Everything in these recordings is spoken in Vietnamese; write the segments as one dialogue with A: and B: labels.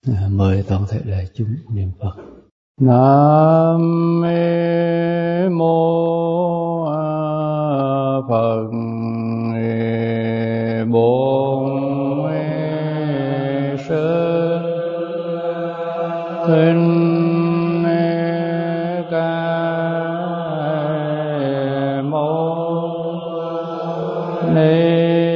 A: Mời toàn thể đại chúng niệm Phật. Nam mô Phật. Bổn Sư Thích Ca Mâu Ni.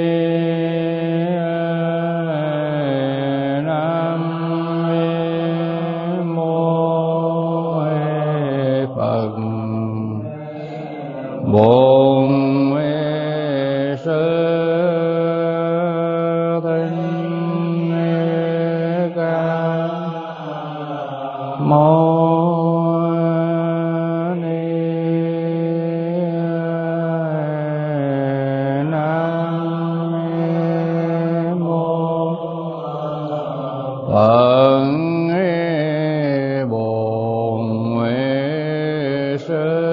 A: Bổn Sư Thích Ca Mâu Ni. Nam mô Phật. Bổn Sư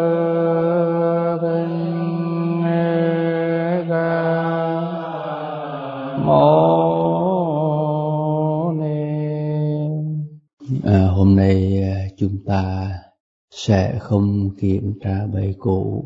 A: hôm nay chúng ta sẽ không kiểm tra bài cũ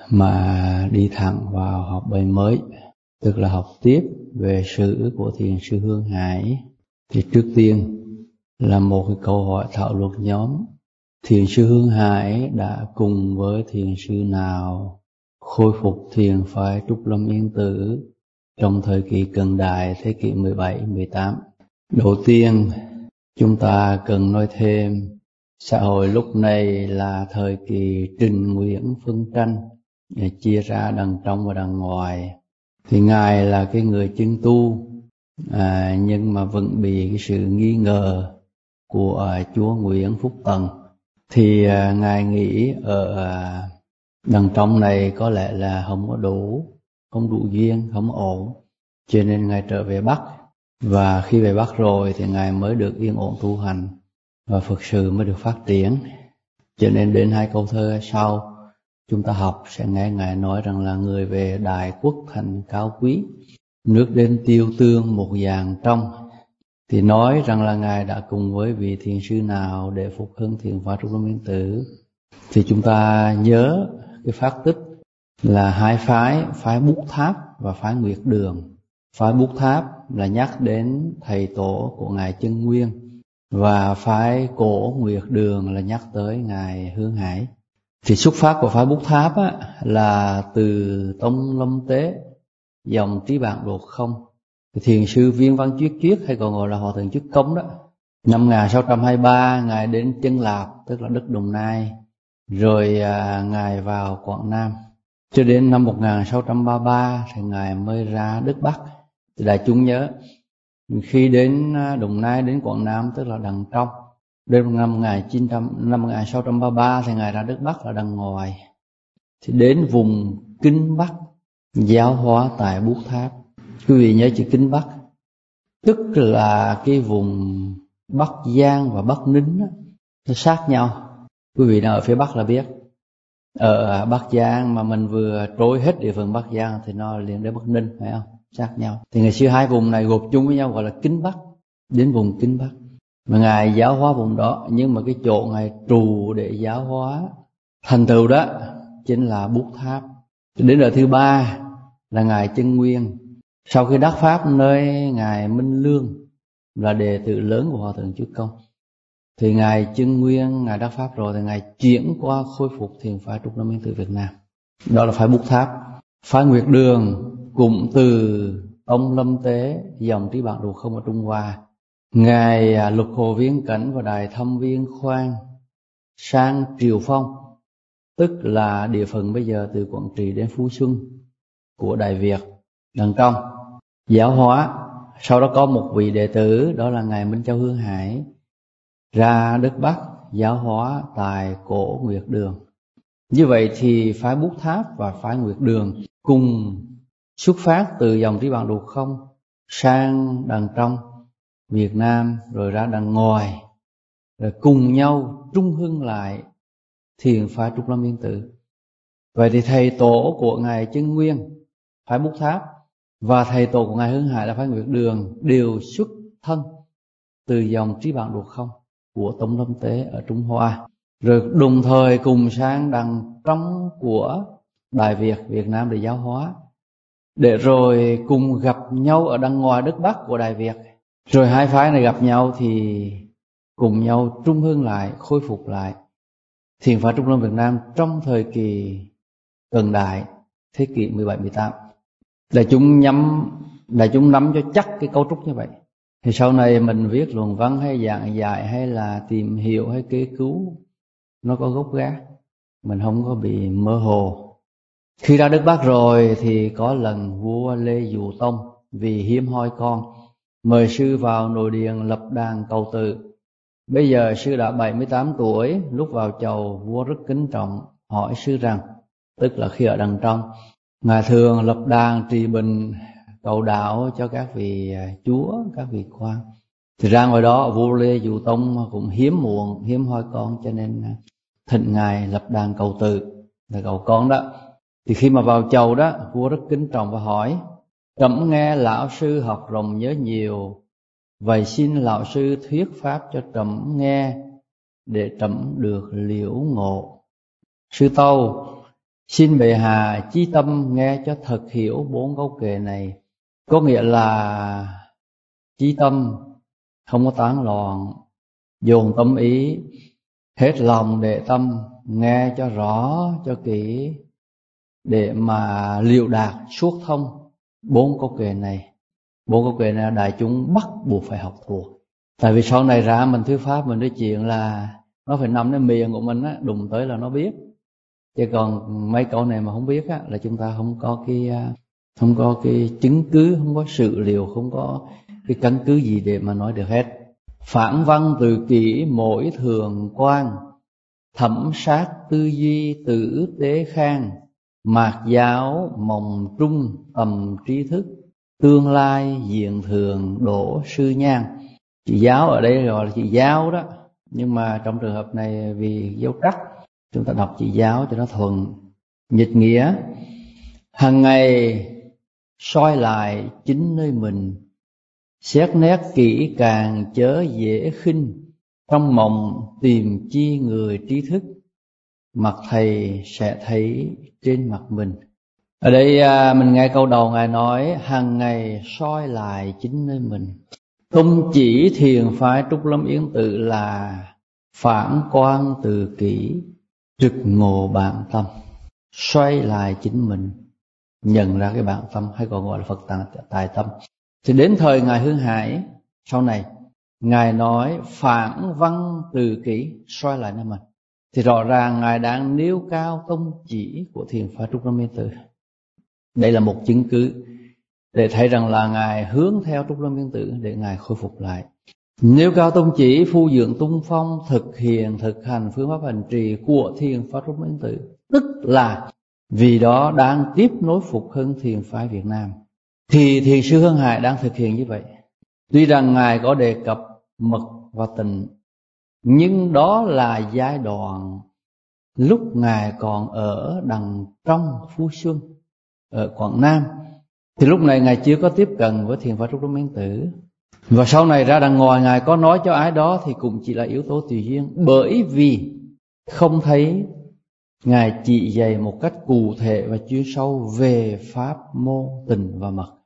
A: mà đi thẳng vào học bài mới, tức là học tiếp về sử của Thiền sư Hương Hải. Thì trước tiên là một cái câu hỏi thảo luận nhóm: Thiền sư Hương Hải đã cùng với thiền sư nào khôi phục thiền phái Trúc Lâm Yên Tử trong thời kỳ cận đại thế kỷ 17-18? Đầu tiên chúng ta cần nói thêm xã hội lúc này là thời kỳ Trịnh Nguyễn phân tranh, chia ra đằng trong và đằng ngoài. Thì Ngài là cái người chân tu, nhưng mà vẫn bị cái sự nghi ngờ của chúa Nguyễn Phúc Tần. Thì Ngài nghĩ ở đằng trong này có lẽ là không đủ duyên, không ổn, cho nên Ngài trở về Bắc. Và khi về Bắc rồi thì Ngài mới được yên ổn tu hành và Phật sự mới được phát triển. Cho nên đến hai câu thơ sau chúng ta học sẽ nghe Ngài nói rằng là: người về Đại Quốc thành cao quý, nước đến tiêu tương một vàng trong. Thì nói rằng là Ngài đã cùng với vị thiền sư nào để phục hưng thiền phái Trúc Lâm Yên Tử. Thì chúng ta nhớ cái phát tích là hai phái Bút Tháp và phái Nguyệt Đường. Phái Bút Tháp là nhắc đến thầy tổ của Ngài Chân Nguyên, và phái cổ Nguyệt Đường là nhắc tới Ngài Hương Hải. Thì xuất phát của phái Bút Tháp là từ Tông Lâm Tế, dòng Trí Bạn Đột Không. Thiền sư Viên Văn Chuyết hay còn gọi là Hòa Thượng Chức Công đó, năm 1623 Ngài đến Chân Lạp, tức là đất Đồng Nai, rồi Ngài vào Quảng Nam. Cho đến năm 1633 thì Ngài mới ra đất Bắc. Thì đại chúng nhớ, khi đến Đồng Nai, đến Quảng Nam tức là đằng trong. Đến năm 1633 thì Ngài ra đất Bắc là đằng ngoài. Thì đến vùng Kinh Bắc giáo hóa tại Bút Tháp. Quý vị nhớ chữ Kinh Bắc, tức là cái vùng Bắc Giang và Bắc Ninh nó sát nhau. Quý vị nào ở phía Bắc là biết. Ở Bắc Giang mà mình vừa trôi hết địa phận Bắc Giang thì nó liền đến Bắc Ninh, phải không? Sát nhau. Thì ngày xưa hai vùng này gộp chung với nhau gọi là Kinh Bắc. Đến vùng Kinh Bắc mà Ngài giáo hóa vùng đó, nhưng mà cái chỗ Ngài trù để giáo hóa thành tựu đó chính là Bút Tháp. Đến đời thứ ba là Ngài Chân Nguyên. Sau khi đắc pháp nơi Ngài Minh Lương là đệ tử lớn của Hòa Thượng Chức Công, thì Ngài Chân Nguyên Ngài đắc pháp rồi thì Ngài chuyển qua khôi phục thiền phái Trúc Lâm Yên Tử Việt Nam. Đó là phái Bút Tháp. Phái Nguyệt Đường cũng từ ông Lâm Tế, dòng Trí Bạn Đột Không ở Trung Hoa. Ngài Lục Hồ Viên Cảnh và Đại Thâm Viên Khoan sang Triều Phong, tức là địa phận bây giờ từ Quảng Trị đến Phú Xuân của Đại Việt đằng trong, giáo hóa. Sau đó có một vị đệ tử đó là Ngài Minh Châu Hương Hải ra đất Bắc giáo hóa tại cổ Nguyệt Đường. Như vậy thì phái Bút Tháp và phái Nguyệt Đường cùng xuất phát từ dòng Trí Bạn Đột Không sang đằng trong Việt Nam rồi ra đằng ngoài, rồi cùng nhau trung hưng lại thiền phái Trúc Lâm Yên Tử. Vậy thì thầy tổ của Ngài Chân Nguyên phái Bút Tháp và thầy tổ của Ngài Hương Hải là phái Nguyệt Đường đều xuất thân từ dòng Trí Bản Độ Không của Tống Lâm Tế ở Trung Hoa, rồi đồng thời cùng sang đằng trong của Đại Việt, Việt Nam để giáo hóa, để rồi cùng gặp nhau ở đằng ngoài đất Bắc của Đại Việt. Rồi hai phái này gặp nhau thì cùng nhau trung hương lại, khôi phục lại thiền phái Trung Lâm Việt Nam trong thời kỳ cận đại, thế kỷ 17-18. Đại chúng nắm cho chắc cái cấu trúc như vậy. Thì sau này mình viết luận văn hay giảng dạy hay là tìm hiểu hay kế cứu, nó có gốc gác, mình không có bị mơ hồ. Khi ra đất Bắc rồi thì có lần vua Lê Dụ Tông vì hiếm hoi con mời sư vào nội điện lập đàn cầu tự. Bây giờ sư đã 78 tuổi, lúc vào chầu vua rất kính trọng, hỏi sư rằng, tức là khi ở đằng trong, ngài thường lập đàn trì bình cầu đạo cho các vị chúa, các vị quan. Thì ra ngoài đó vua Lê Dụ Tông cũng hiếm hoi con, cho nên thịnh ngài lập đàn cầu tự là cầu con đó. Thì khi mà vào chầu đó, vua rất kính trọng và hỏi, trẫm nghe lão sư học rộng nhớ nhiều, vậy xin lão sư thuyết pháp cho trẫm nghe để trẫm được liễu ngộ. Sư tâu, xin bệ hạ chí tâm nghe cho thật hiểu 4 câu kệ này. Có nghĩa là chí tâm, không có tán loạn, dồn tâm ý, hết lòng để tâm, nghe cho rõ, cho kỹ, để mà liễu đạt suốt thông 4 câu kệ này. 4 câu kệ này đại chúng bắt buộc phải học thuộc. Tại vì sau này ra mình thuyết pháp, mình nói chuyện là nó phải nằmในmiệng của mình á, đụng tới là nó biết. Chứ còn mấy câu này mà không biết á, là chúng ta không có cái chứng cứ, không có sự liệu, không có cái căn cứ gì để mà nói được hết. Phản văn từ kỹ mỗi thường quan, thẩm sát tư duy tử tế khang, mạt giáo mộng trung tầm trí thức, tương lai diện thường đổ sư nhan. Chị giáo ở đây gọi là chị giáo đó, nhưng mà trong trường hợp này vì dấu trắc, chúng ta đọc chị giáo cho nó thuận. Dịch nghĩa, hằng ngày soi lại chính nơi mình, xét nét kỹ càng chớ dễ khinh, trong mộng tìm chi người trí thức, mặt thầy sẽ thấy trên mặt mình. Ở đây mình nghe câu đầu ngài nói hằng ngày soi lại chính nơi mình. Tôn chỉ thiền phái Trúc Lâm Yên Tự là phản quan từ kỹ, trực ngộ bản tâm, xoay lại chính mình, nhận ra cái bản tâm, hay còn gọi là Phật tại tâm. Thì đến thời ngài Hương Hải sau này, ngài nói phản văn từ kỹ, xoay lại nơi mình. Thì rõ ràng ngài đang nêu cao tông chỉ của thiền phái Trúc Lâm Yên Tự. Đây là một chứng cứ để thấy rằng là ngài hướng theo Trúc Lâm Yên Tự để ngài khôi phục lại. Nêu cao tông chỉ, phu dưỡng tung phong, thực hiện thực hành phương pháp hành trì của thiền phái Trúc Lâm Yên Tự, tức là vì đó đang tiếp nối phục hưng thiền phái Việt Nam. Thì thiền sư Hương Hải đang thực hiện như vậy. Tuy rằng ngài có đề cập mật và tịnh, nhưng đó là giai đoạn lúc ngài còn ở đằng trong Phú Xuân ở Quảng Nam. Thì lúc này ngài chưa có tiếp cận với thiền phái Trúc Lâm Yên Tự. Và sau này ra đằng ngoài ngài có nói cho ai đó thì cũng chỉ là yếu tố tùy duyên, bởi vì không thấy ngài chỉ dạy một cách cụ thể và chuyên sâu về pháp môn tịnh và mật.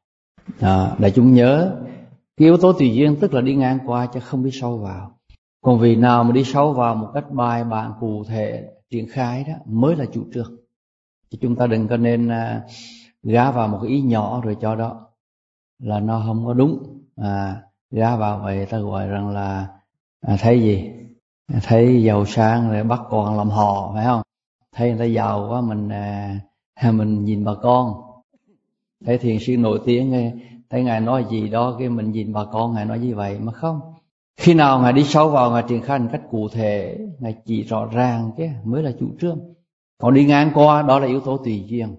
A: Đại chúng nhớ, cái yếu tố tùy duyên tức là đi ngang qua chứ không đi sâu vào. Còn vì nào mà đi sâu vào một cách bài bản cụ thể triển khai đó mới là chủ trương. Chứ chúng ta đừng có nên gá vào một cái ý nhỏ rồi cho đó là nó không có đúng. Gá vào vậy ta gọi rằng là thấy gì? Thấy giàu sang rồi bắt con làm hò, phải không? Thấy người ta giàu quá mình nhìn bà con. Thấy thiền sư nổi tiếng, thấy ngài nói gì đó cái mình nhìn bà con ngài nói như vậy, mà không. Khi nào ngài đi sâu vào, ngài triển khai một cách cụ thể, ngài chỉ rõ ràng cái mới là chủ trương. Còn đi ngang qua đó là yếu tố tùy duyên.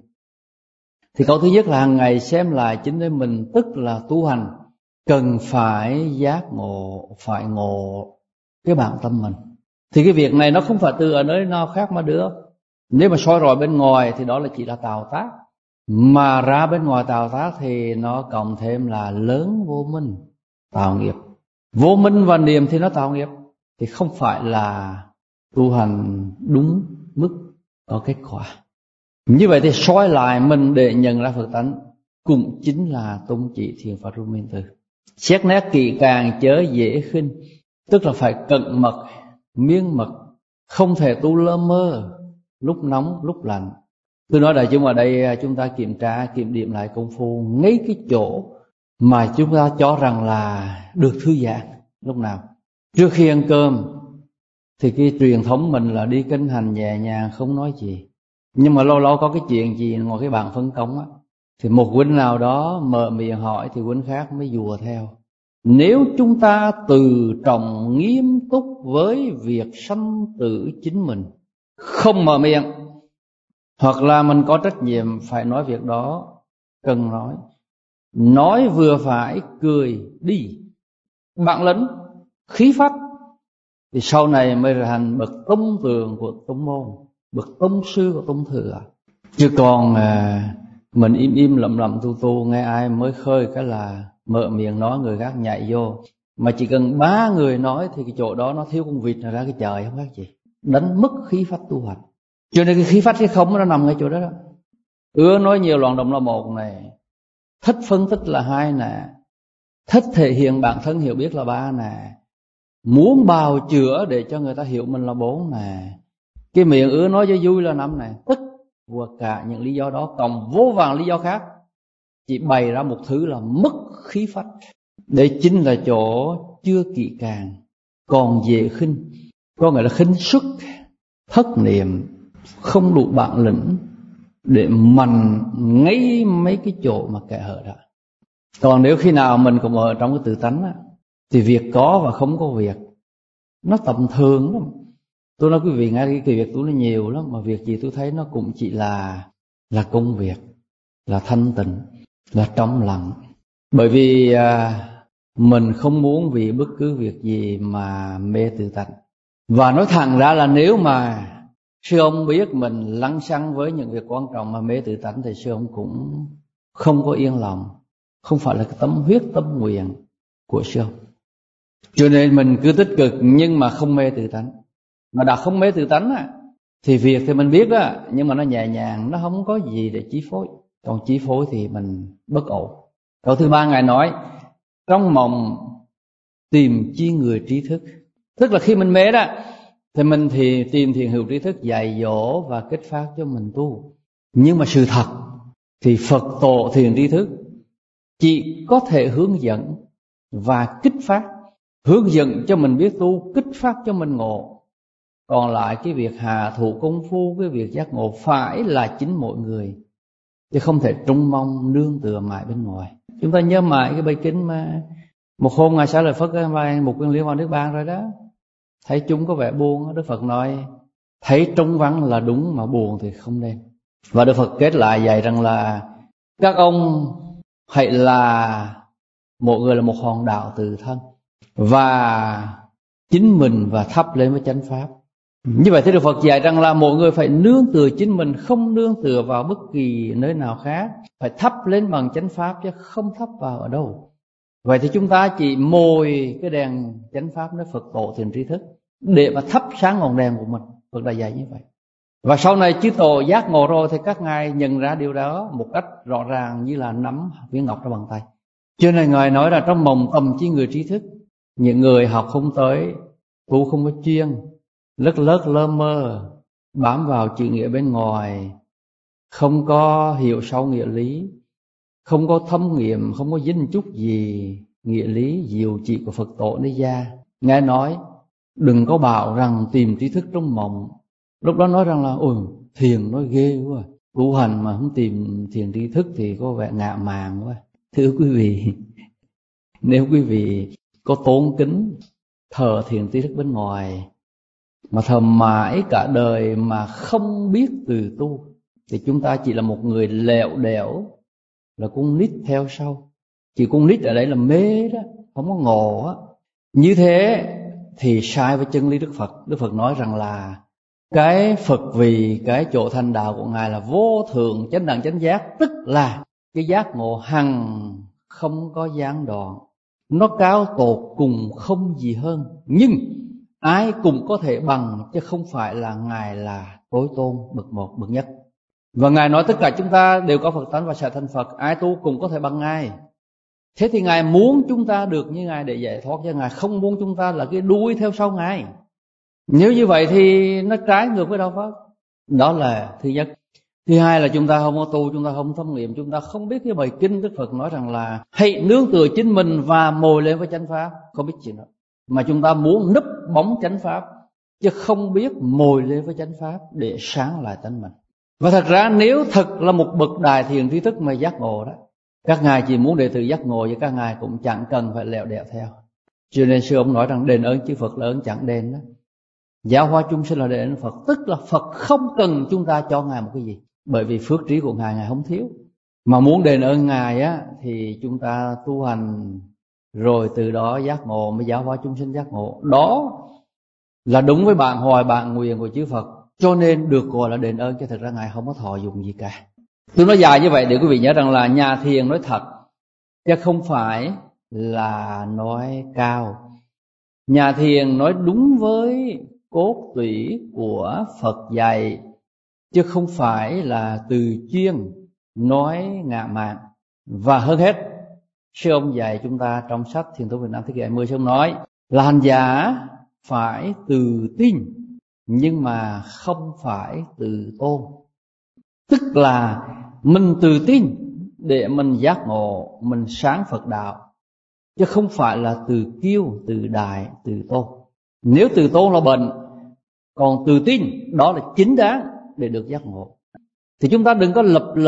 A: Thì câu thứ nhất là hàng ngày xem lại chính nơi mình, tức là tu hành cần phải giác ngộ, phải ngộ cái bản tâm mình. Thì cái việc này nó không phải từ ở nơi nào khác mà được. Nếu mà soi rọi bên ngoài thì đó là chỉ là tạo tác, mà ra bên ngoài tạo tác thì nó cộng thêm là lớn vô minh, tạo nghiệp. Vô minh và niệm thì nó tạo nghiệp, thì không phải là tu hành đúng mức có kết quả. Như vậy thì soi lại mình để nhận ra Phật tánh cũng chính là tôn chỉ thiền Phật Lưu Minh Từ. Xét nét kỹ càng chớ dễ khinh, tức là phải cẩn mật, miên mật, không thể tu lơ mơ, lúc nóng lúc lạnh. Tôi nói đại chúng ở đây chúng ta kiểm điểm lại công phu ngay cái chỗ mà chúng ta cho rằng là được thư giãn lúc nào. Trước khi ăn cơm thì cái truyền thống mình là đi kinh hành nhẹ nhàng không nói gì. Nhưng mà lâu lâu có cái chuyện gì ngồi cái bàn phân công á, thì một huynh nào đó mở miệng hỏi thì huynh khác mới dùa theo. Nếu chúng ta từ trọng nghiêm túc với việc sanh tử chính mình, không mở miệng, hoặc là mình có trách nhiệm phải nói việc đó cần nói vừa phải, cười đi, bản lĩnh, khí phách, thì sau này mới thành bậc tông tường của tông môn, bậc tông sư của tông thừa. Chứ còn mình im lặng tu nghe ai mới khơi cái là mở miệng nói người khác nhảy vô. Mà chỉ cần 3 người nói thì cái chỗ đó nó thiếu con vịt ra cái trời không khác gì, đánh mất khí phách tu hành. Cho nên cái khí phách cái không nó nằm ngay chỗ đó. Nói nhiều loạn động là một này, thích phân tích là 2 nè, thích thể hiện bản thân hiểu biết là 3 nè, muốn bào chữa để cho người ta hiểu mình là 4 nè, cái miệng nói cho vui là 5 nè. Tất cả những lý do đó cộng vô vàn lý do khác chỉ bày ra một thứ là mất khí phách. Đây chính là chỗ chưa kỹ càng, còn dễ khinh, có nghĩa là khinh suất, thất niệm, không đủ bản lĩnh để mạnh ngay mấy cái chỗ mà kẻ hở đó. Còn nếu khi nào mình cũng ở trong cái tự tánh á, thì việc có và không có việc nó tầm thường lắm. Tôi nói quý vị nghe cái việc tôi nó nhiều lắm, mà việc gì tôi thấy nó cũng chỉ là công việc, là thanh tịnh, là trong lặng. Bởi vì mình không muốn vì bất cứ việc gì mà mê tự tánh. Và nói thẳng ra là nếu mà sư ông biết mình lăng xăng với những việc quan trọng mà mê tự tánh, thì sư ông cũng không có yên lòng. Không phải là cái tâm huyết tâm nguyện của sư ông. Cho nên mình cứ tích cực nhưng mà không mê tự tánh. Mà đã không mê tự tánh á, thì việc thì mình biết á, nhưng mà nó nhẹ nhàng, nó không có gì để chi phối. Còn chi phối thì mình bất ổn. Câu thứ 3 Ngài nói, trong mộng tìm chi người trí thức. Tức là khi mình mê đó, thì mình thì tìm thiền hữu trí thức dạy dỗ và kích phát cho mình tu. Nhưng mà sự thật thì Phật tổ thiền trí thức chỉ có thể hướng dẫn và kích phát. Hướng dẫn cho mình biết tu, kích phát cho mình ngộ. Còn lại cái việc hạ thủ công phu, cái việc giác ngộ phải là chính mỗi người, chứ không thể trông mong nương tựa mãi bên ngoài. Chúng ta nhớ mãi cái bài kinh mà một hôm Ngài Xá Lợi Phất một Nguyên Liên vào nước Ban rồi đó. Thấy chúng có vẻ buồn, Đức Phật nói thấy trống vắng là đúng, mà buồn thì không nên. Và Đức Phật kết lại dạy rằng là các ông hãy là mỗi người là một hòn đảo tự thân, và chính mình và thắp lên với chánh pháp. Như vậy thì Đức Phật dạy rằng là mỗi người phải nương tựa chính mình, không nương tựa vào bất kỳ nơi nào khác, phải thắp lên bằng chánh pháp chứ không thắp vào ở đâu. Vậy thì chúng ta chỉ mồi cái đèn chánh pháp nơi Phật tổ thiền trí thức để mà thắp sáng ngọn đèn của mình. Phật đã dạy như vậy. Và sau này chư tổ giác ngộ rồi thì các ngài nhận ra điều đó một cách rõ ràng như là nắm viên ngọc trong bàn tay. Cho nên Ngài nói là trong mộng tầm chi người trí thức. Những người học không tới, tu không có chuyên, lất lơ mơ, bám vào chữ nghĩa bên ngoài, không có hiểu sâu nghĩa lý, không có thấm nghiệm, không có dính chút gì nghĩa lý diệu trị của Phật tổ nơi gia. Ngài nói đừng có bảo rằng tìm trí thức trong mộng. Lúc đó nói rằng là ôi thiền nói ghê quá, tu hành mà không tìm thiền trí thức thì có vẻ ngạ mạn quá. Thưa quý vị, nếu quý vị có tôn kính thờ thiền trí thức bên ngoài mà thờ mãi cả đời mà không biết từ tu, thì chúng ta chỉ là một người lẹo đẻo, là con nít theo sau. Chỉ con nít ở đây là mê đó, không có ngộ á. Như thế thì sai với chân lý Đức Phật. Đức Phật nói rằng là cái Phật vì cái chỗ thành đạo của Ngài là vô thượng chánh đẳng chánh giác, tức là cái giác ngộ hằng không có gián đoạn. nó cao tột cùng không gì hơn. Nhưng ai cũng có thể bằng, chứ không phải là Ngài là tối tôn bậc một bậc nhất. Và Ngài nói tất cả chúng ta đều có Phật tánh và sẽ thành Phật, ai tu cũng có thể bằng Ngài. Thế thì Ngài muốn chúng ta được như Ngài để giải thoát, chứ Ngài không muốn chúng ta là cái đuôi theo sau Ngài. Nếu như vậy thì nó trái ngược với đạo Pháp. Đó là thứ nhất. Thứ hai là chúng ta không có tu, chúng ta không thâm nghiệm, chúng ta không biết cái bài kinh Đức Phật nói rằng là hãy nương tựa chính mình và mồi lên với chánh pháp. Không biết chuyện đó, mà chúng ta muốn núp bóng chánh pháp, chứ không biết mồi lên với chánh pháp để sáng lại tánh mình. Và thật ra nếu thật là một bậc đại thiện trí thức mà giác ngộ đó, các ngài chỉ muốn đệ tử giác ngộ, và các ngài cũng chẳng cần phải lẹo đẹo theo. Cho nên sư ông nói rằng đền ơn chư Phật là ơn chẳng đền đó, giáo hóa chúng sinh là đền ơn Phật. Tức là Phật không cần chúng ta cho Ngài một cái gì, bởi vì phước trí của Ngài không thiếu. Mà muốn đền ơn Ngài á, thì chúng ta tu hành rồi từ đó giác ngộ, mới giáo hóa chúng sinh giác ngộ. Đó là đúng với bạn hoài bạn nguyện của chư Phật, cho nên được gọi là đền ơn, chứ thật ra Ngài không có thọ dụng gì cả. Tôi nói dài như vậy để quý vị nhớ rằng là nhà thiền nói thật, chứ không phải là nói cao. Nhà thiền nói đúng với cốt tủy của Phật dạy, chứ không phải là từ chuyên nói ngạ mạn. Và hơn hết, sư ông dạy chúng ta trong sách Thiền tông Việt Nam thế kỷ 20, sư ông nói là hành giả phải từ tin, nhưng mà không phải từ tôn. Tức là mình từ tin để mình giác ngộ, mình sáng Phật đạo, chứ không phải là từ kiêu, từ đại, từ tôn. Nếu từ tôn là bệnh, còn từ tin đó là chính đáng để được giác ngộ. Thì chúng ta đừng có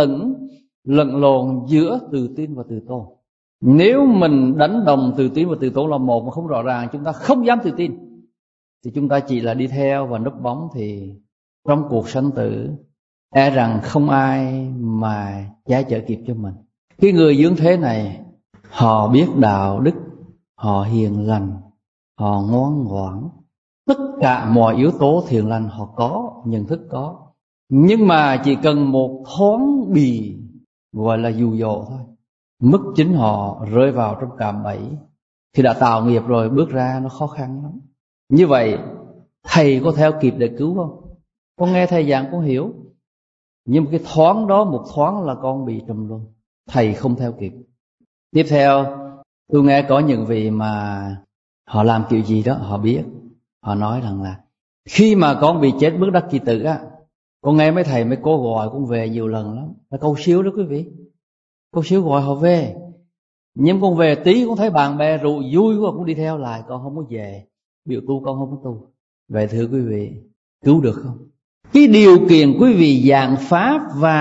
A: lẫn lộn giữa từ tin và từ tôn. Nếu mình đánh đồng từ tin và từ tôn là một mà không rõ ràng, chúng ta không dám từ tin, thì chúng ta chỉ là đi theo và núp bóng, thì trong cuộc sanh tử e rằng không ai mà che chở kịp cho mình. Cái người dưỡng thế này, họ biết đạo đức, họ hiền lành, họ ngoan ngoãn, tất cả mọi yếu tố thiện lành họ có, nhận thức có. Nhưng mà chỉ cần một thoáng bị gọi là dụ dỗ thôi, mức chính họ rơi vào trong cạm bẫy, thì đã tạo nghiệp rồi, bước ra nó khó khăn lắm. Như vậy thầy có theo kịp để cứu không? Con nghe thầy giảng con hiểu, nhưng mà cái thoáng đó, một thoáng là con bị trùm luôn, thầy không theo kịp. Tiếp theo tôi nghe có những vị mà họ làm kiểu gì đó họ biết, họ nói rằng là khi mà con bị chết bước đắc kỳ tử á, con nghe mấy thầy mấy cô gọi con về nhiều lần lắm, là câu siêu đó quý vị, câu siêu gọi họ về. Nhưng con về tí con thấy bạn bè rượu vui quá, con đi theo lại, con không có về, biểu tu con không có tu. Vậy thưa quý vị, cứu được không? Cái điều kiện quý vị giảng pháp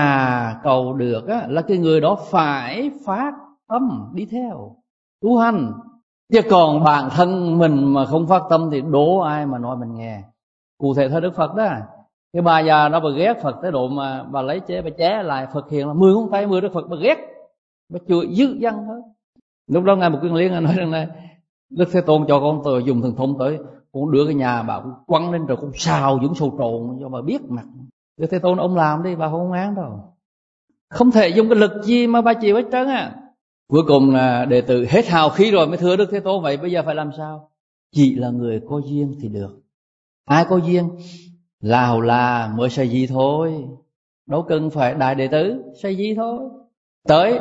A: và cầu được á, là cái người đó phải phát tâm đi theo tu hành. Chứ còn bản thân mình mà không phát tâm thì đố ai mà nói mình nghe. Cụ thể theo Đức Phật đó, cái bà già đó bà ghét Phật tới độ mà bà lấy chế bà ché lại Phật hiện là 10 ngón tay 10 Đức Phật, bà ghét, bà chửi dữ dằn hết. Lúc đó Ngài Một Kiền Liên nói rằng này, Đức Thế Tôn cho con tôi dùng thần thông tới, con đưa cái nhà bà cũng quăng lên rồi con xào dũng sầu trộn cho bà biết mặt. Đức Thế Tôn ông làm đi, bà không án đâu, không thể dùng cái lực gì mà bà chịu hết trơn à. Cuối cùng là đệ tử hết hào khí rồi mới thưa Đức Thế Tôn, vậy bây giờ phải làm sao? Chỉ là người có duyên thì được. Ai có duyên Lào là mới xây gì thôi, đâu cần phải đại đệ tử xây gì thôi. Tới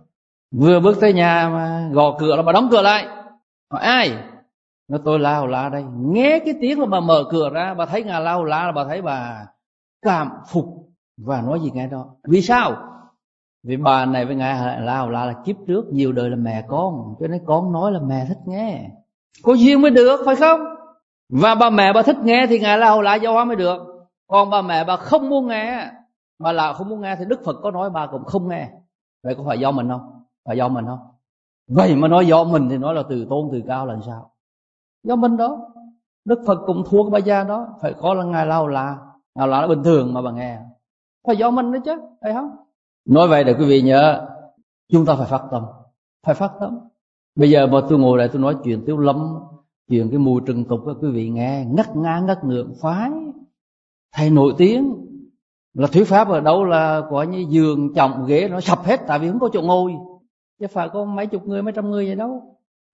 A: vừa bước tới nhà mà gõ cửa là bà đóng cửa lại, hỏi ai? Nói tôi Lào là đây. Nghe cái tiếng là bà mở cửa ra, bà thấy Ngài Lào là bà thấy bà cảm phục và nói gì nghe đó. Vì sao? Vì bà này với Ngài Lào là kiếp trước nhiều đời là mẹ con, cho nên con nói là mẹ thích nghe, có duyên mới được, phải không? Và bà mẹ bà thích nghe thì Ngài Lào là giáo hóa mới được. Còn bà mẹ bà không muốn nghe, bà là không muốn nghe thì Đức Phật có nói bà cũng không nghe. Vậy có phải do mình không? Phải do mình không? Vậy mà nói do mình thì nói là từ tôn từ cao là sao? Do mình đó. Đức Phật cũng thua cái bà già đó, phải có là Ngài Lào là bình thường mà bà nghe. Phải do mình đó chứ, phải không? Nói vậy để quý vị nhớ, chúng ta phải phát tâm. Bây giờ mà tôi ngồi đây tôi nói chuyện Tiếu Lâm, chuyện cái mùi trần tục, quý vị nghe ngất ngang ngất ngượng, phái thầy nổi tiếng là thuyết pháp ở đâu là có như giường chồng ghế nó sập hết, tại vì không có chỗ ngồi, chứ phải có mấy chục người mấy trăm người vậy đâu.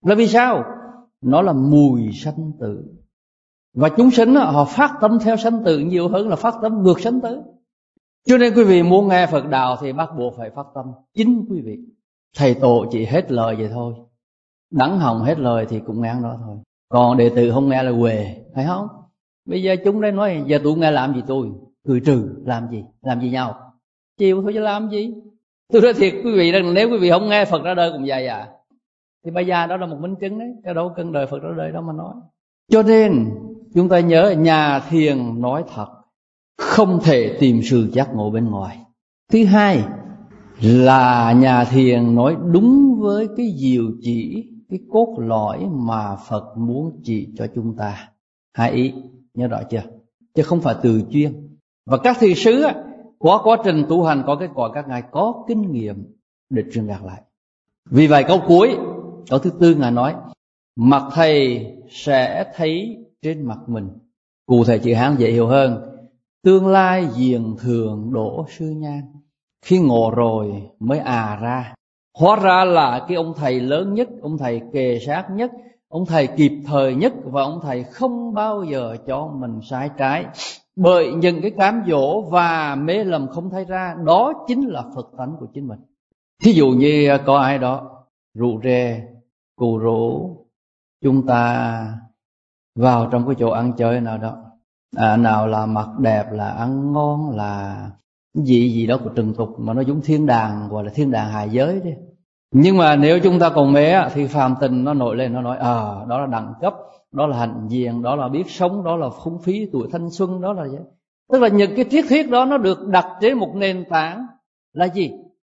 A: Là vì sao? Nó là mùi sanh tử. Và chúng sinh họ phát tâm theo sanh tử nhiều hơn là phát tâm ngược sanh tử. Cho nên quý vị muốn nghe Phật đạo thì bắt buộc phải phát tâm. Chính quý vị. Thầy tổ chỉ hết lời vậy thôi. Đắng hồng hết lời thì cũng nghe đó thôi. Còn đệ tử không nghe là quề, phải không? Bây giờ chúng đây nói giờ tôi nghe làm gì tôi? Cười trừ, làm gì? Làm gì nhau? Chịu thôi chứ làm gì? Tôi nói thiệt quý vị rằng nếu quý vị không nghe Phật ra đời cũng vậy à. Thì bây giờ đó là một minh chứng đấy. Cái đâu cân đời Phật ra đời đó mà nói. Cho nên chúng ta nhớ nhà thiền nói thật, không thể tìm sự giác ngộ bên ngoài. Thứ hai là nhà thiền nói đúng với cái diệu chỉ, cái cốt lõi mà Phật muốn chỉ cho chúng ta. Hai ý, nhớ rõ chưa? Chứ không phải từ chuyên. Và các thiền sứ qua quá trình tu hành có kết quả các ngài có kinh nghiệm để truyền đạt lại. Vì vậy câu cuối, câu thứ tư ngài nói: mặt thầy sẽ thấy trên mặt mình. Cụ thể chữ Hán dễ hiểu hơn: tương lai diện thường đổ sư nhan. Khi ngộ rồi mới ra. Hóa ra là cái ông thầy lớn nhất, ông thầy kề sát nhất, ông thầy kịp thời nhất, và ông thầy không bao giờ cho mình sai trái. Bởi những cái cám dỗ và mê lầm không thấy ra, đó chính là Phật tánh của chính mình. Thí dụ như có ai đó rủ rê, cù rủ chúng ta vào trong cái chỗ ăn chơi nào đó, nào là mặc đẹp, là ăn ngon, là gì đó của trần tục mà nó giống thiên đàng, gọi là thiên đàng hạ giới đi. Nhưng mà nếu chúng ta còn mê thì phàm tình nó nổi lên, nó nói đó là đẳng cấp, đó là hạnh diện, đó là biết sống, đó là phung phí tuổi thanh xuân, đó là vậy. Tức là những cái triết thuyết đó nó được đặt trên một nền tảng là gì?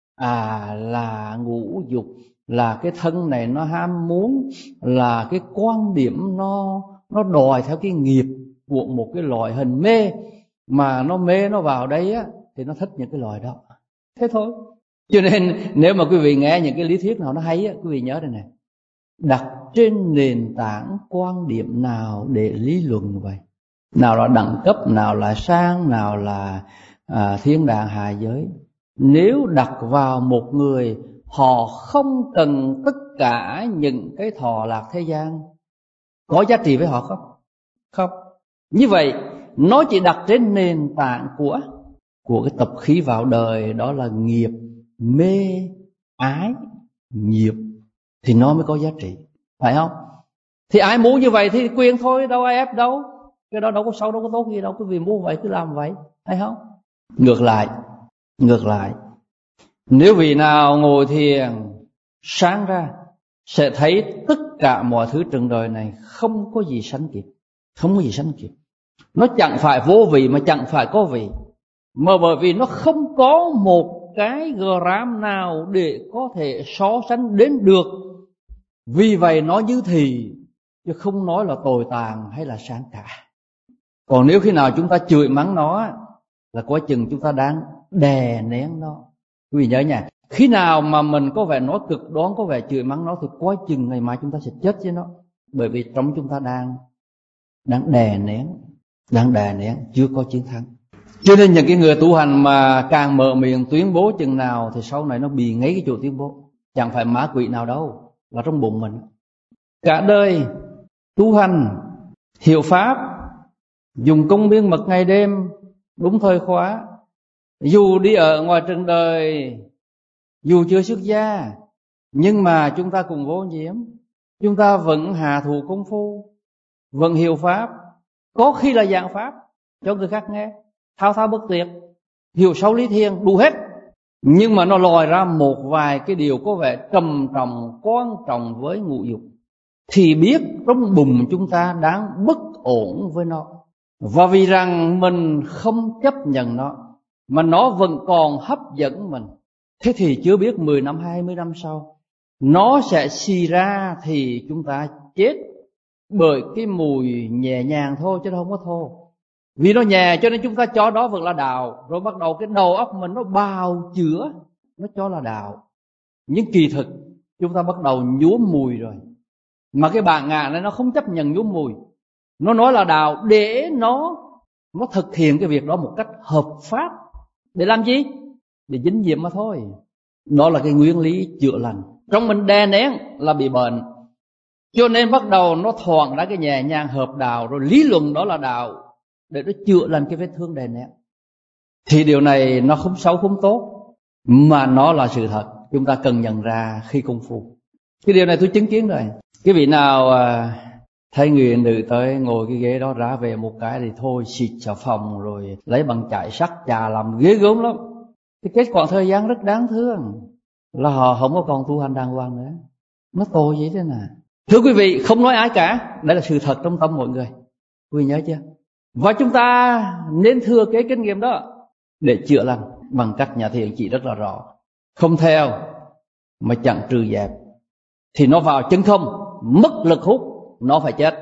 A: Là ngũ dục, là cái thân này nó ham muốn, là cái quan điểm nó đòi theo cái nghiệp của một cái loại hình mê, mà nó mê nó vào đây thì nó thích những cái loại đó. Thế thôi. Cho nên nếu mà quý vị nghe những cái lý thuyết nào nó hay quý vị nhớ đây này: đặt trên nền tảng quan điểm nào để lý luận vậy? Nào là đẳng cấp, nào là sang, nào là thiên đàng hạ giới. Nếu đặt vào một người họ không cần tất cả những cái thọ lạc thế gian, có giá trị với họ không? Không. Như vậy nó chỉ đặt trên nền tảng của cái tập khí vào đời, đó là nghiệp, mê, ái, nghiệp, thì nó mới có giá trị, phải không? Thì ai muốn như vậy thì quyền thôi, đâu ai ép đâu. Cái đó đâu có xấu, đâu có tốt gì đâu. Quý vị muốn vậy cứ làm vậy, phải không? Ngược lại, nếu vị nào ngồi thiền sáng ra sẽ thấy tất cả mọi thứ trên đời này không có gì sánh kịp. Không có gì sánh kịp. Nó chẳng phải vô vị mà chẳng phải có vị, mà bởi vì nó không có một cái gram nào để có thể so sánh đến được. Vì vậy nó như thì, chứ không nói là tồi tàn hay là sáng cả. Còn nếu khi nào chúng ta chửi mắng nó là quá chừng chúng ta đang đè nén nó. Quý vị nhớ nha, khi nào mà mình có vẻ nói cực đoan, có vẻ chửi mắng nó thì quá chừng ngày mai chúng ta sẽ chết với nó. Bởi vì trong chúng ta đang đè nén, chưa có chiến thắng. Cho nên những cái người tu hành mà càng mở miệng tuyên bố chừng nào thì sau này nó bị ngay cái chỗ tuyên bố. Chẳng phải ma quỷ nào đâu, là trong bụng mình. Cả đời tu hành, hiểu pháp, dùng công biên mật ngày đêm, đúng thời khóa. Dù đi ở ngoài trần đời, dù chưa xuất gia, nhưng mà chúng ta cùng vô nhiễm. Chúng ta vẫn hạ thủ công phu, vẫn hiểu pháp, có khi là giảng pháp cho người khác nghe, thao thao bất tuyệt, hiểu sâu lý thiền, đủ hết. Nhưng mà nó lòi ra một vài cái điều có vẻ trầm trọng, quan trọng với ngũ dục, thì biết trong bụng chúng ta đang bất ổn với nó. Và vì rằng mình không chấp nhận nó, mà nó vẫn còn hấp dẫn mình, thế thì chưa biết 10 năm, 20 năm sau nó sẽ xì ra thì chúng ta chết bởi cái mùi nhẹ nhàng thôi, chứ không có thô. Vì nó nhẹ cho nên chúng ta cho đó vẫn là đạo. Rồi bắt đầu cái đầu óc mình nó bào chữa, nó cho là đạo. Nhưng kỳ thực chúng ta bắt đầu nhuốm mùi rồi. Mà cái bản ngã này nó không chấp nhận nhuốm mùi. Nó nói là đạo để nó thực hiện cái việc đó một cách hợp pháp. Để làm gì? Để dính diệm mà thôi. Đó là cái nguyên lý chữa lành. Trong mình đè nén là bị bệnh, Cho nên bắt đầu nó thoảng ra cái nhẹ nhàng hợp đạo, rồi lý luận đó là đạo, để nó chữa lành cái vết thương đè nén. Thì điều này nó không xấu không tốt, mà nó là sự thật. Chúng ta cần nhận ra khi công phu. Cái điều này tôi chứng kiến rồi. Cái vị nào thấy người nữ tới ngồi cái ghế đó, ra về một cái thì thôi xịt xà phòng, rồi lấy bằng chải sắt chà làm ghê gớm lắm. Thì kết quả thời gian rất đáng thương là họ không có còn tu hành đàng hoàng nữa. Nó tồi vậy thế nào. Thưa quý vị, không nói ai cả, đây là sự thật trong tâm mọi người. Quý vị nhớ chưa? Và chúng ta nên thừa kế kinh nghiệm đó để chữa lành bằng cách nhà thiền chỉ rất là rõ. Không theo mà chẳng trừ dẹp thì nó vào chân không, mất lực hút, nó phải chết.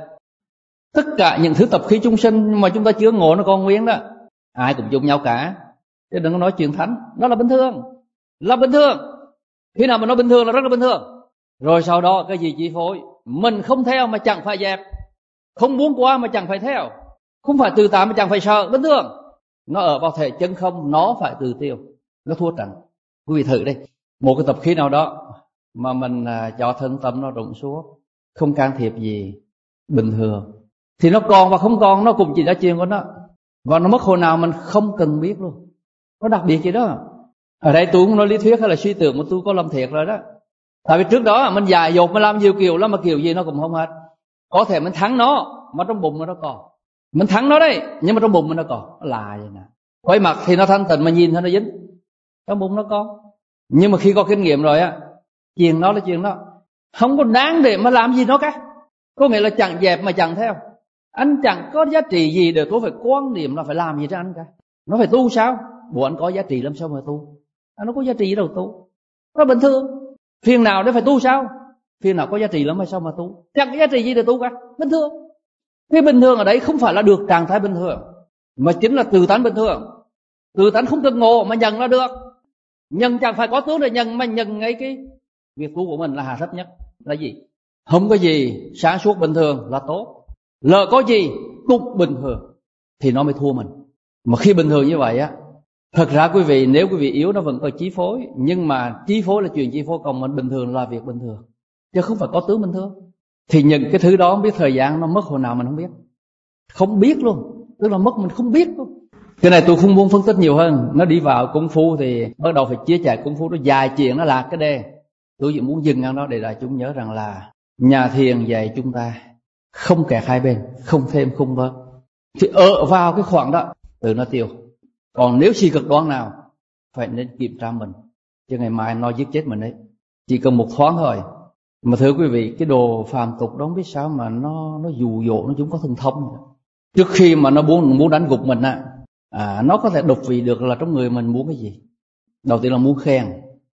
A: Tất cả những thứ tập khí chúng sinh mà chúng ta chưa ngộ nó còn nguyên đó, ai cũng chung nhau cả. Chứ đừng có nói chuyện thánh, nó là bình thường. Là bình thường. Khi nào mà nó bình thường là rất là bình thường. Rồi sau đó cái gì chi phối? Mình không theo mà chẳng phải dẹp, không muốn qua mà chẳng phải theo, không phải tự tại mà chẳng phải sợ. Bình thường. Nó ở vào thể chân không, nó phải tự tiêu, nó thua trận. Quý vị thử đi, một cái tập khí nào đó mà mình cho thân tâm nó rụng xuống, không can thiệp gì, bình thường, thì nó còn và không còn nó cũng chỉ là chuyện của nó. Và nó mất hồi nào mình không cần biết luôn. Nó đặc biệt gì đó. Ở đây tôi không nói lý thuyết hay là suy tưởng, mà tôi có làm thiệt rồi đó. Tại vì trước đó mình dại dột, mình làm nhiều kiểu lắm mà kiểu gì nó cũng không hết. Có thể mình thắng nó mà trong bụng nó còn. Mình thắng nó đấy, nhưng mà trong bụng nó còn. Nó là vậy nè. Quay mặt thì nó thanh tịnh, mà nhìn thôi nó dính, trong bụng nó còn. Nhưng mà khi có kinh nghiệm rồi á, chuyện nó là chuyện đó, không có đáng để mà làm gì nó cả. Có nghĩa là chẳng dẹp mà chẳng theo. Anh chẳng có giá trị gì để tôi phải quan niệm là phải làm gì cho anh cả. Nó phải tu sao? Bộ anh có giá trị làm sao mà tu? Nó có giá trị gì đâu tu. Nó bình thường. Phiền nào để phải tu sao? Phiền nào có giá trị lắm hay sao mà tu? Chẳng có giá trị gì để tu cả. Bình thường. Cái bình thường ở đấy không phải là được trạng thái bình thường, mà chính là tự tánh bình thường. Tự tánh không cần ngộ mà nhận là được. Nhận chẳng phải có tướng để nhận, mà nhận ngay cái việc tu của mình là hạ thấp nhất. Là gì? Không có gì sáng suốt bình thường là tốt. Lỡ có gì cũng bình thường thì nó mới thua mình. Mà khi bình thường như vậy á, thật ra quý vị, nếu quý vị yếu nó vẫn có chi phối. Nhưng mà chi phối là chuyện chi phối, còn mình bình thường là việc bình thường, chứ không phải có tướng bình thường. Thì những cái thứ đó không biết thời gian nó mất hồi nào mình không biết. Không biết luôn. Tức là mất mình không biết luôn. Cái này tôi không muốn phân tích nhiều hơn. Nó đi vào công phu thì bắt đầu phải chia sẻ công phu. Nó dài chuyện, nó lạc cái đề. Tôi chỉ muốn dừng ở đó để đại chúng nhớ rằng là nhà thiền dạy chúng ta không kẹt hai bên, không thêm không bớt. Thì ở vào cái khoảng đó từ nó tiêu. Còn nếu suy cực đoan nào phải nên kiểm tra mình, chứ ngày mai nó giết chết mình đấy. Chỉ cần một thoáng thôi. Mà thưa quý vị, cái đồ phàm tục đó không biết sao mà nó dụ dỗ, nó chúng có thần thông. Trước khi mà nó muốn đánh gục mình á, nó có thể đục vị được là trong người mình muốn cái gì. Đầu tiên là muốn khen,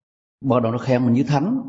A: bắt đầu nó khen mình như thánh.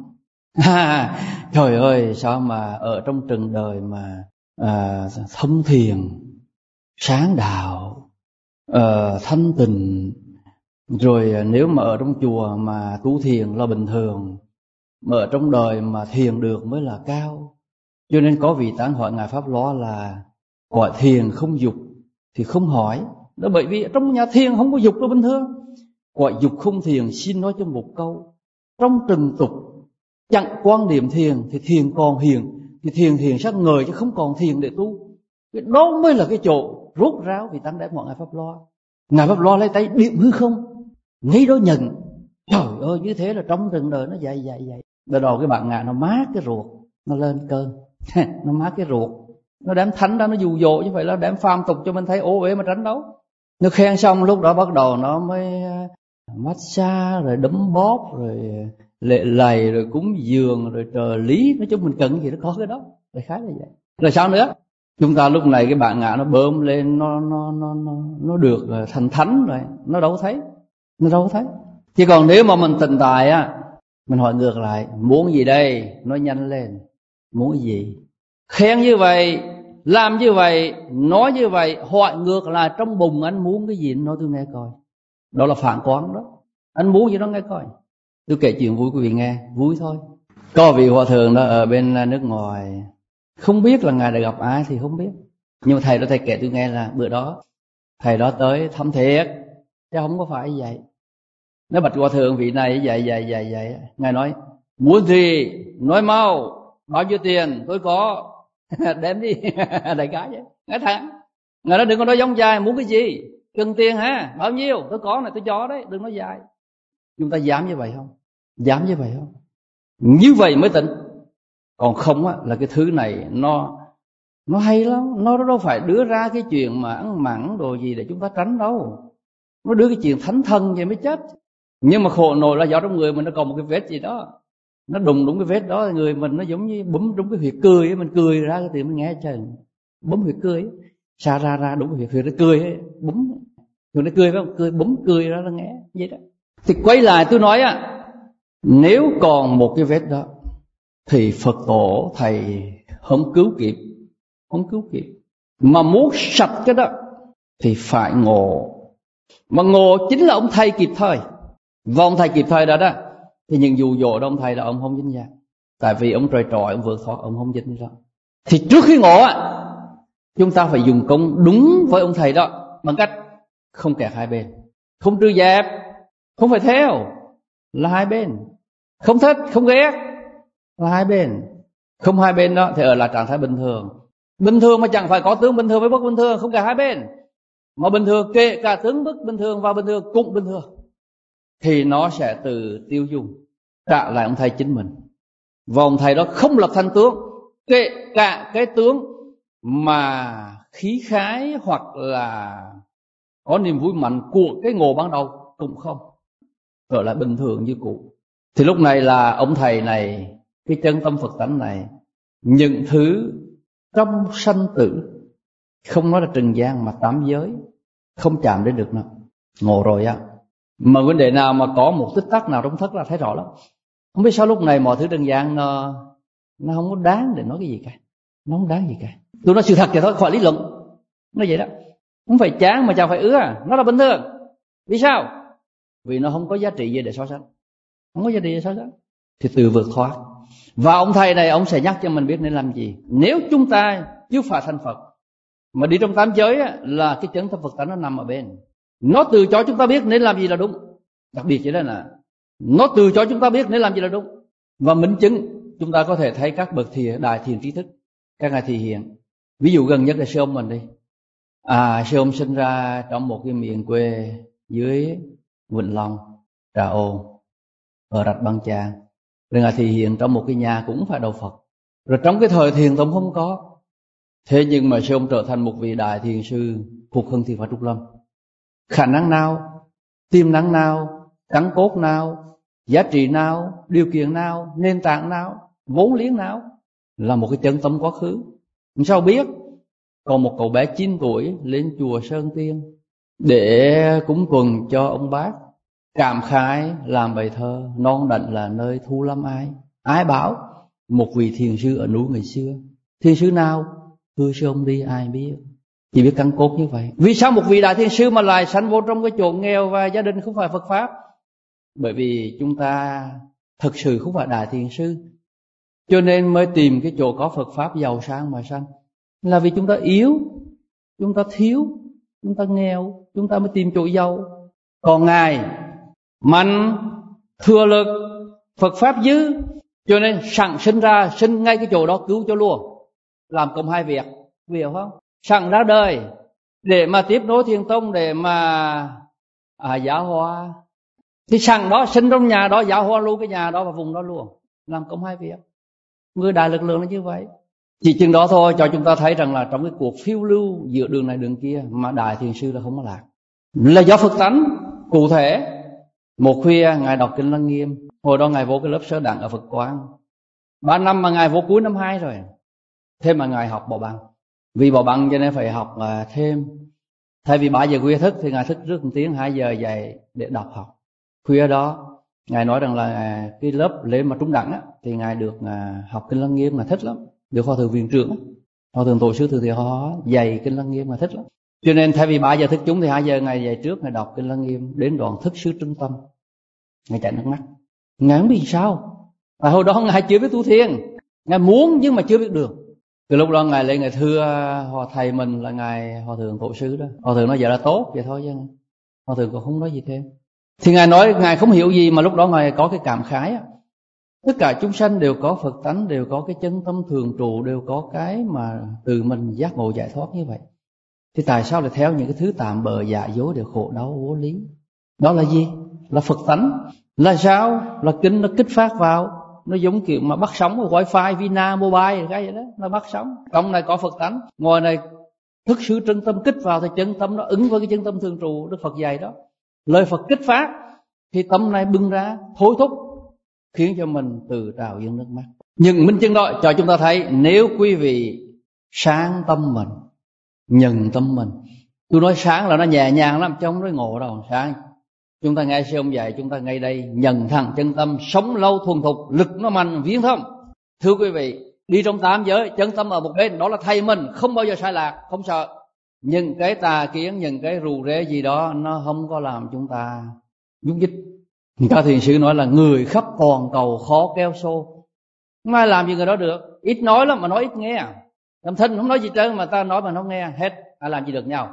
A: Trời ơi, sao mà ở trong trần đời mà thông thiền, sáng đạo, thanh tịnh, rồi nếu mà ở trong chùa mà tu thiền là bình thường, mà ở trong đời mà thiền được mới là cao. Cho nên có vị tán hỏi Ngài Pháp Loa là gọi thiền không dục thì không hỏi. Đó bởi vì trong nhà thiền không có dục là bình thường. Gọi dục không thiền, xin nói trong một câu. Trong trần tục chẳng quan điểm thiền thì thiền còn hiền, thì thiền sắc ngời chứ không còn thiền để tu. Đó mới là cái chỗ rốt ráo vị tán để mọi Ngài Pháp Loa. Ngài Pháp Loa lấy tay điểm hư không, ngay đó nhận. Trời ơi, như thế là trong trần đời nó dày. Bắt đầu cái bạn ngạ nó mát cái ruột, nó lên cơn. Nó mát cái ruột, nó đem thánh ra nó dụ dỗ, chứ phải là đem phàm tục cho mình thấy ố uế mà tránh đấu. Nó khen xong lúc đó bắt đầu nó mới massage, rồi đấm bóp, rồi lệ lầy, rồi cúng dường, rồi trời lý. Nói chung mình cần cái gì nó có cái đó. Đại khái là vậy. Rồi sao nữa? Chúng ta lúc này cái bạn ngạ nó bơm lên, nó được thành thánh rồi, nó đâu thấy. Chứ còn nếu mà mình tình tài á, mình hỏi ngược lại, muốn gì đây? Nói nhanh lên. Muốn gì? Khen như vậy, làm như vậy, nói như vậy, hỏi ngược lại trong bụng anh muốn cái gì, nói tôi nghe coi. Đó là phản quán đó. Anh muốn gì đó nghe coi. Tôi kể chuyện vui quý vị nghe, vui thôi. Có vị hòa thượng đó ở bên nước ngoài, không biết là ngài đã gặp ai thì không biết. Nhưng mà thầy kể tôi nghe là bữa đó thầy đó tới thăm thiệt, chứ không có phải vậy. Nó bạch hòa thượng vị này vậy. Ngài nói, muốn gì nói mau, bao nhiêu tiền? Tôi có. Đem đi. Đại cái vậy. Ngài thẳng. Ngài nói đừng có nói giống dài, muốn cái gì? Cần tiền hả? Bao nhiêu? Tôi có này, tôi cho đấy, đừng nói dài. Chúng ta dám như vậy không? Dám như vậy không? Như vậy mới tỉnh. Còn không á, là cái thứ này nó hay lắm. Nó đâu phải đưa ra cái chuyện mà ăn mặn đồ gì để chúng ta tránh đâu. Nó đưa cái chuyện thánh thần vậy mới chết. Nhưng mà khổ nổi là do trong người mình nó còn một cái vết gì đó. Nó đụng đúng cái vết đó, người mình nó giống như bấm đúng cái huyệt cười ấy. Mình cười ra cái tiếng mình nghe trời. Bấm huyệt cười ấy. Xa ra đúng cái huyệt nó cười ấy. Bấm. Rồi nó cười phải không? Cười, bấm cười ra nó nghe. Vậy đó. Thì quay lại tôi nói á, nếu còn một cái vết đó thì Phật tổ thầy không cứu kịp. Không cứu kịp. Mà muốn sạch cái đó thì phải ngộ. Mà ngộ chính là ông thầy kịp thời. Và ông thầy kịp thời đó đó, thì những dụ dỗ đó ông thầy là ông không dính dáng. Tại vì ông tròi tròi, ông vượt thoát, ông không dính ra. Thì trước khi ngộ á, chúng ta phải dùng công đúng với ông thầy đó, bằng cách không kẹt hai bên, không trừ dẹp, không phải theo, là hai bên. Không thích, không ghét, là hai bên. Không hai bên đó thì ở là trạng thái bình thường. Bình thường mà chẳng phải có tướng bình thường với bất bình thường, không cả hai bên. Mà bình thường kể cả tướng bất bình thường và bình thường cũng bình thường, thì nó sẽ từ tiêu dùng trả lại ông thầy chính mình. Và ông thầy đó không lập thành tướng, kể cả cái tướng mà khí khái hoặc là có niềm vui mạnh của cái ngộ ban đầu cũng không, trở lại bình thường như cũ. Thì lúc này là ông thầy này, cái chân tâm Phật tánh này, những thứ trong sanh tử, không nói là trần gian mà tám giới, không chạm đến được nữa. Ngộ rồi á. Mà vấn đề nào mà có một tích tắc nào trong thất là thấy rõ lắm. Không biết sao lúc này mọi thứ trần gian nó không có đáng để nói cái gì cả. Nó không đáng gì cả. Tôi nói sự thật vậy thôi, khỏi lý luận. Nó vậy đó. Không phải chán mà chẳng phải ứa à. Nó là bình thường. Vì sao? Vì nó không có giá trị gì để so sánh. Không có giá trị để so sánh. Thì từ vượt thoát. Và ông thầy này ông sẽ nhắc cho mình biết nên làm gì. Nếu chúng ta chưa phải thành Phật, mà đi trong tám giới á, là cái chân tâm Phật tánh nó nằm ở bên. Nó từ cho chúng ta biết nên làm gì là đúng. Đặc biệt chỉ là nó từ cho chúng ta biết nên làm gì là đúng. Và minh chứng chúng ta có thể thấy các bậc đại thiền trí thức, các ngài thị hiện. Ví dụ gần nhất là sư ông mình đi. Sư ông sinh ra trong một cái miền quê dưới Vĩnh Long, Trà Ôn, ở Rạch Băng Chàng. Rồi ngài thị hiện trong một cái nhà cũng phải đạo Phật. Rồi trong cái thời thiền tông không có. Thế nhưng mà sư ông trở thành một vị đại thiền sư phục hưng thiền Phật Trúc Lâm. Khả năng nào, tiềm năng nào, căn cốt nào, giá trị nào, điều kiện nào, nền tảng nào, vốn liếng nào, là một cái chân tâm quá khứ. Sao biết? Còn một cậu bé 9 tuổi lên chùa Sơn Tiên để cúng tuần cho ông bác, cảm khái làm bài thơ non đảnh là nơi thu lâm ai. Ai bảo? Một vị thiền sư ở núi ngày xưa. Thiền sư nào? Thưa sư ông đi ai biết. Chỉ biết căn cốt như vậy. Vì sao một vị đại thiền sư mà lại sanh vô trong cái chỗ nghèo và gia đình không phải Phật Pháp? Bởi vì chúng ta thực sự không phải đại thiền sư, cho nên mới tìm cái chỗ có Phật Pháp giàu sang mà sanh. Là vì chúng ta yếu, chúng ta thiếu, chúng ta nghèo, chúng ta mới tìm chỗ giàu. Còn Ngài mạnh, thừa lực, Phật Pháp dư, cho nên sẵn sinh ra, sinh ngay cái chỗ đó cứu cho luôn. Làm công hai việc, hiểu không? Sẵn ra đời để mà tiếp nối thiền tông, để mà giáo hóa. Thì sẵn đó, sinh trong nhà đó, giáo hóa luôn cái nhà đó và vùng đó luôn. Làm công hai việc. Người đại lực lượng là như vậy. Chỉ chừng đó thôi cho chúng ta thấy rằng là trong cái cuộc phiêu lưu giữa đường này đường kia mà đại thiền sư là không có lạc. Là do Phật tánh. Cụ thể, một khuya Ngài đọc Kinh Lăng Nghiêm. Hồi đó Ngài vô cái lớp sơ đẳng ở Phật Quang. 3 năm mà Ngài vô cuối năm 2 rồi. Thế mà Ngài học bỏ bằng. Vì bỏ bằng cho nên phải học thêm. Thay vì 3 giờ khuya thức thì Ngài thức trước 1 tiếng 2 giờ dậy để đọc học. Khuya đó Ngài nói rằng là cái lớp lễ mà trúng đẳng á, thì Ngài được học Kinh Lăng Nghiêm mà thích lắm. Được Hòa Thượng Viện Trưởng, Hòa Thượng Tổ sư Từ Thị Hóa dạy Kinh Lăng Nghiêm mà thích lắm. Cho nên thay vì 3 giờ thức chúng thì 2 giờ Ngài dậy trước, Ngài đọc Kinh Lăng Nghiêm đến đoạn thức sư trung tâm. Ngài chảy nước mắt. Ngài không biết sao. Tại hồi đó Ngài chưa biết tu thiền. Ngài muốn nhưng mà chưa biết đường. Từ lúc đó Ngài lên Ngài thưa Hòa thầy mình là Ngài Hòa Thượng Tổ sư đó. Hòa Thượng nói vậy là tốt vậy thôi chứ. Hòa Thượng còn không nói gì thêm. Thì Ngài nói Ngài không hiểu gì, mà lúc đó Ngài có cái cảm khái á. Tất cả chúng sanh đều có Phật tánh, đều có cái chân tâm thường trụ, đều có cái mà từ mình giác ngộ giải thoát như vậy. Thì tại sao lại theo những cái thứ tạm bợ giả dối để khổ đau vô lý? Đó là gì? Là Phật tánh. Là sao? Là kinh nó kích phát vào. Nó giống kiểu mà bắt sóng ở wifi, Vina, mobile cái gì đó, nó bắt sóng. Trong này có Phật tánh, ngoài này thức sự chân tâm kích vào thì chân tâm nó ứng với cái chân tâm thường trụ Đức Phật dạy đó. Lời Phật kích phát thì tâm này bừng ra, thôi thúc, khiến cho mình từ trào dâng nước mắt. Nhưng minh chứng đó cho chúng ta thấy, nếu quý vị sáng tâm mình, nhận tâm mình. Tôi nói sáng là nó nhẹ nhàng lắm, chứ không nói ngộ đâu. Sáng chúng ta nghe sư ông dạy, chúng ta ngay đây nhận thẳng chân tâm, sống lâu thuần thục, lực nó mạnh viễn thông. Thưa quý vị, đi trong tám giới, chân tâm ở một bên, đó là thầy mình, không bao giờ sai lạc, không sợ. Nhưng cái tà kiến, những cái rù rễ gì đó, nó không có làm chúng ta nhúc nhích. Các thiền sư nói là người khắp toàn cầu khó kéo xô, không ai làm gì người đó được. Ít nói lắm mà nói ít nghe. Tâm thân không nói gì trơn mà ta nói mà không nghe hết, ai làm gì được nhau.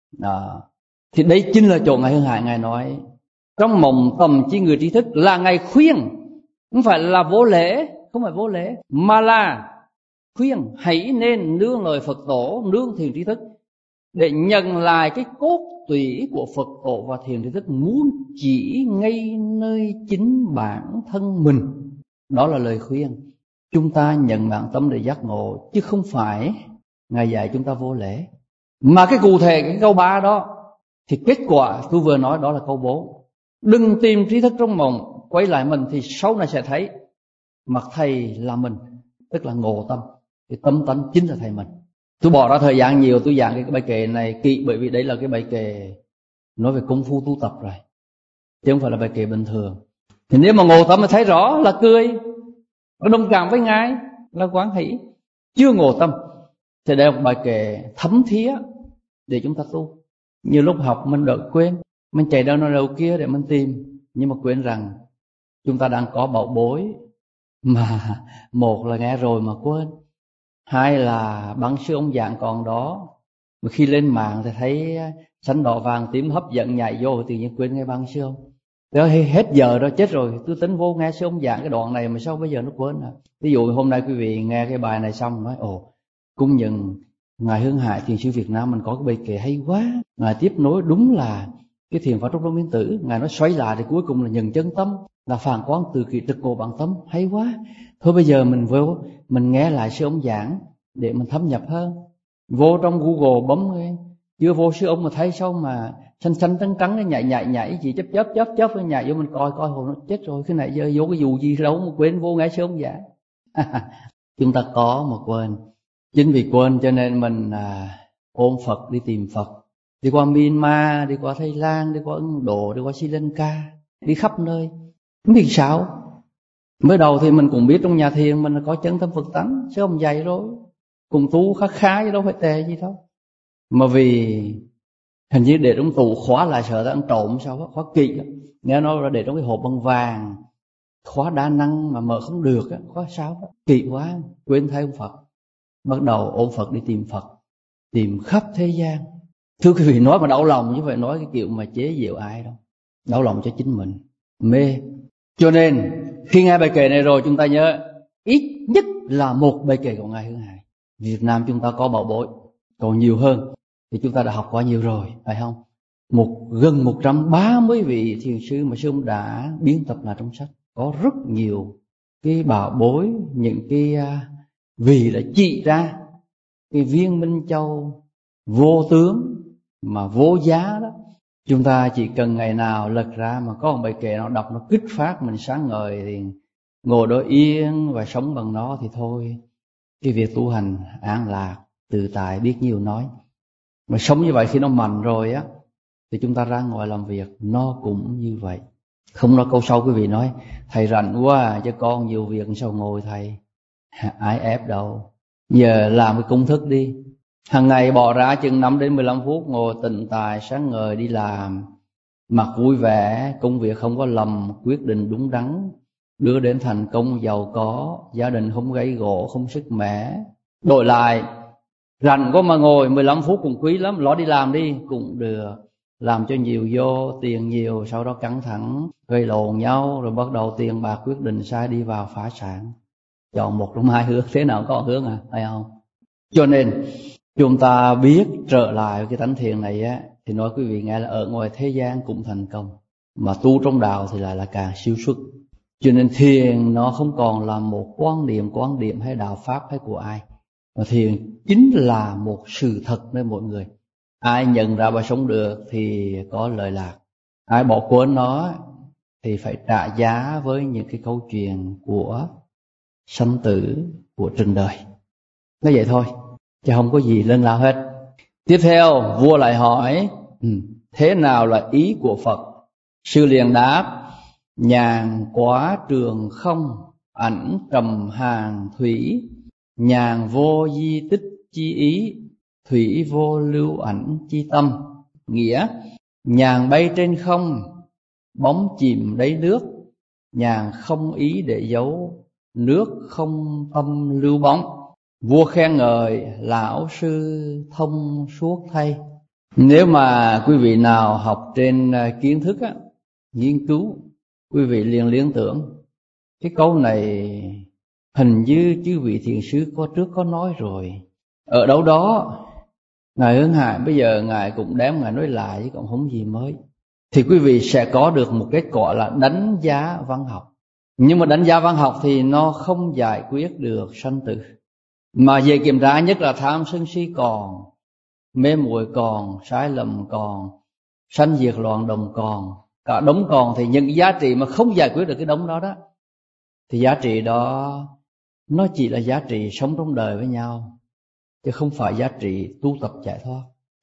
A: Thì đấy chính là chỗ Ngài Hưng Hải Ngài nói trong mộng tầm chi người trí thức là Ngài khuyên, không phải là vô lễ, không phải vô lễ, mà là khuyên hãy nên nương lời Phật tổ, nương thiền trí thức để nhận lại cái cốt tủy của Phật tổ và thiền trí thức muốn chỉ ngay nơi chính bản thân mình. Đó là lời khuyên. Chúng ta nhận bản tâm để giác ngộ, chứ không phải Ngài dạy chúng ta vô lễ. Mà cái cụ thể cái câu 3 đó thì kết quả tôi vừa nói đó là câu 4. Đừng tìm trí thức trong mộng, quay lại mình thì sau này sẽ thấy mặt thầy là mình, tức là ngộ tâm. Cái tâm tánh chính là thầy mình. Tôi bỏ ra thời gian nhiều tôi giảng cái bài kệ này kỹ, bởi vì đấy là cái bài kệ nói về công phu tu tập rồi, chứ không phải là bài kệ bình thường. Thì nếu mà ngộ tâm mà thấy rõ là cười, nó đồng cảm với Ngài là quán hỷ. Chưa ngộ tâm thì đây là một bài kệ thấm thía để chúng ta tu. Nhiều lúc học mình đợi quên, mình chạy đâu đâu kia để mình tìm, nhưng mà quên rằng chúng ta đang có bảo bối mà một là nghe rồi mà quên, hai là băng sư ông giảng còn đó, mà khi lên mạng thì thấy xanh đỏ vàng tím hấp dẫn nhảy vô, tự nhiên quên nghe băng sư ông. Đó, hết giờ đó, chết rồi, tôi tính vô nghe sư ông giảng cái đoạn này mà sao bây giờ nó quên à. Ví dụ hôm nay quý vị nghe cái bài này xong nói cung nhận Ngài Hưng Hải Thiền sư Việt Nam mình có cái bài kệ hay quá. Ngài tiếp nối đúng là cái thiền pháp trúc lâm biến tử. Ngài nói xoay lại thì cuối cùng là nhận chân tâm, là phản quán từ kỳ trực ngộ bản tâm, hay quá. Thôi bây giờ mình vô, mình nghe lại sư ông giảng để mình thâm nhập hơn. Vô trong Google bấm chưa vô sư ông mà thấy sao mà xanh xanh trắng trắng nhảy chỉ chớp nhảy vô, mình coi hồi nó chết rồi, cái này giờ vô cái dù gì đâu mà quên vô nghe sư ông giảng. Chúng ta có mà quên. Chính vì quên cho nên mình ôm Phật đi tìm Phật, đi qua Myanmar, đi qua Thái Lan, đi qua Ấn Độ, đi qua Sri Lanka, đi khắp nơi. Không biết sao. Mới đầu thì mình cũng biết trong nhà thiền mình có chân tâm Phật tánh, chứ không dạy rồi. Cùng tu khá chứ đâu phải tệ gì đâu. Mà vì hình như để trong tủ khóa lại sợ ta ăn trộm sao đó, khóa kỵ đó. Nghe nói là để trong cái hộp bằng vàng, khóa đa năng mà mở không được á, khóa sao đó. Kỵ quá, quên thay ông Phật. Bắt đầu ôm Phật đi tìm Phật, tìm khắp thế gian. Thưa quý vị, nói mà đau lòng chứ phải nói cái kiểu mà chế giễu ai đâu. Đau lòng cho chính mình, mê. Cho nên khi nghe bài kệ này rồi chúng ta nhớ ít nhất là một bài kệ của Ngài Hưng Hải. Việt Nam chúng ta có bảo bối, còn nhiều hơn thì chúng ta đã học quá nhiều rồi, phải không? Gần 130 vị thiền sư mà sư ông đã biên tập lại trong sách. Có rất nhiều cái bảo bối, những cái vì đã chỉ ra cái viên Minh Châu vô tướng mà vô giá đó. Chúng ta chỉ cần ngày nào lật ra mà có một bài kệ nào đọc nó kích phát mình sáng ngời thì ngồi đó yên và sống bằng nó thì thôi. Cái việc tu hành an lạc, tự tại, biết nhiều nói. Mà sống như vậy khi nó mạnh rồi á thì chúng ta ra ngoài làm việc nó cũng như vậy. Không nói câu sau quý vị nói thầy rảnh quá chứ con nhiều việc sao ngồi thầy. Ai ép đâu. Giờ làm cái công thức đi. Hàng ngày bỏ ra chừng 5 đến 15 phút ngồi tịnh tài sáng ngời đi làm, mặt vui vẻ, công việc không có lầm, quyết định đúng đắn, đưa đến thành công giàu có, gia đình không gây gổ, không sức mẻ. Đổi lại rảnh có mà ngồi 15 phút cũng quý lắm, lo đi làm đi cũng được. làm cho nhiều vô, tiền nhiều, sau đó căng thẳng, gây lộn nhau, rồi bắt đầu tiền bạc quyết định sai, đi vào phá sản. Chọn một trong hai hướng, thế nào có hướng phải không? Cho nên chúng ta biết trở lại cái tánh thiền này á, thì nói quý vị nghe là ở ngoài thế gian cũng thành công, mà tu trong đạo thì lại là càng siêu xuất. Cho nên thiền nó không còn là một quan điểm hay đạo pháp hay của ai, mà thiền chính là một sự thật nơi mọi người. Ai nhận ra và sống được thì có lợi lạc, ai bỏ quên nó thì phải trả giá với những cái câu chuyện của sanh tử, của trần đời. Nói vậy thôi, chứ không có gì lớn lao hết. Tiếp theo vua lại hỏi thế nào là ý của Phật? Sư liền đáp: nhàn quá trường không, ảnh trầm hàng thủy, nhàn vô di tích chi ý, thủy vô lưu ảnh chi tâm. Nghĩa: nhàn bay trên không, bóng chìm đáy nước, nhàn không ý để giấu, nước không tâm lưu bóng. Vua khen ngợi lão sư thông suốt thay. Nếu mà quý vị nào học trên kiến thức á, nghiên cứu, quý vị liền liên tưởng cái câu này hình như chư vị thiền sư trước có nói rồi ở đâu đó. Ngài Hướng Hải bây giờ Ngài cũng đem Ngài nói lại chứ cũng không gì mới. Thì quý vị sẽ có được một kết quả là đánh giá văn học. Nhưng mà đánh giá văn học thì nó không giải quyết được sanh tử, mà về kiểm tra nhất là tham sân si còn, mê muội còn, sai lầm còn, sanh diệt loạn đồng còn, cả đống còn. Thì những giá trị mà không giải quyết được cái đống đó đó, thì giá trị đó nó chỉ là giá trị sống trong đời với nhau, chứ không phải giá trị tu tập giải thoát.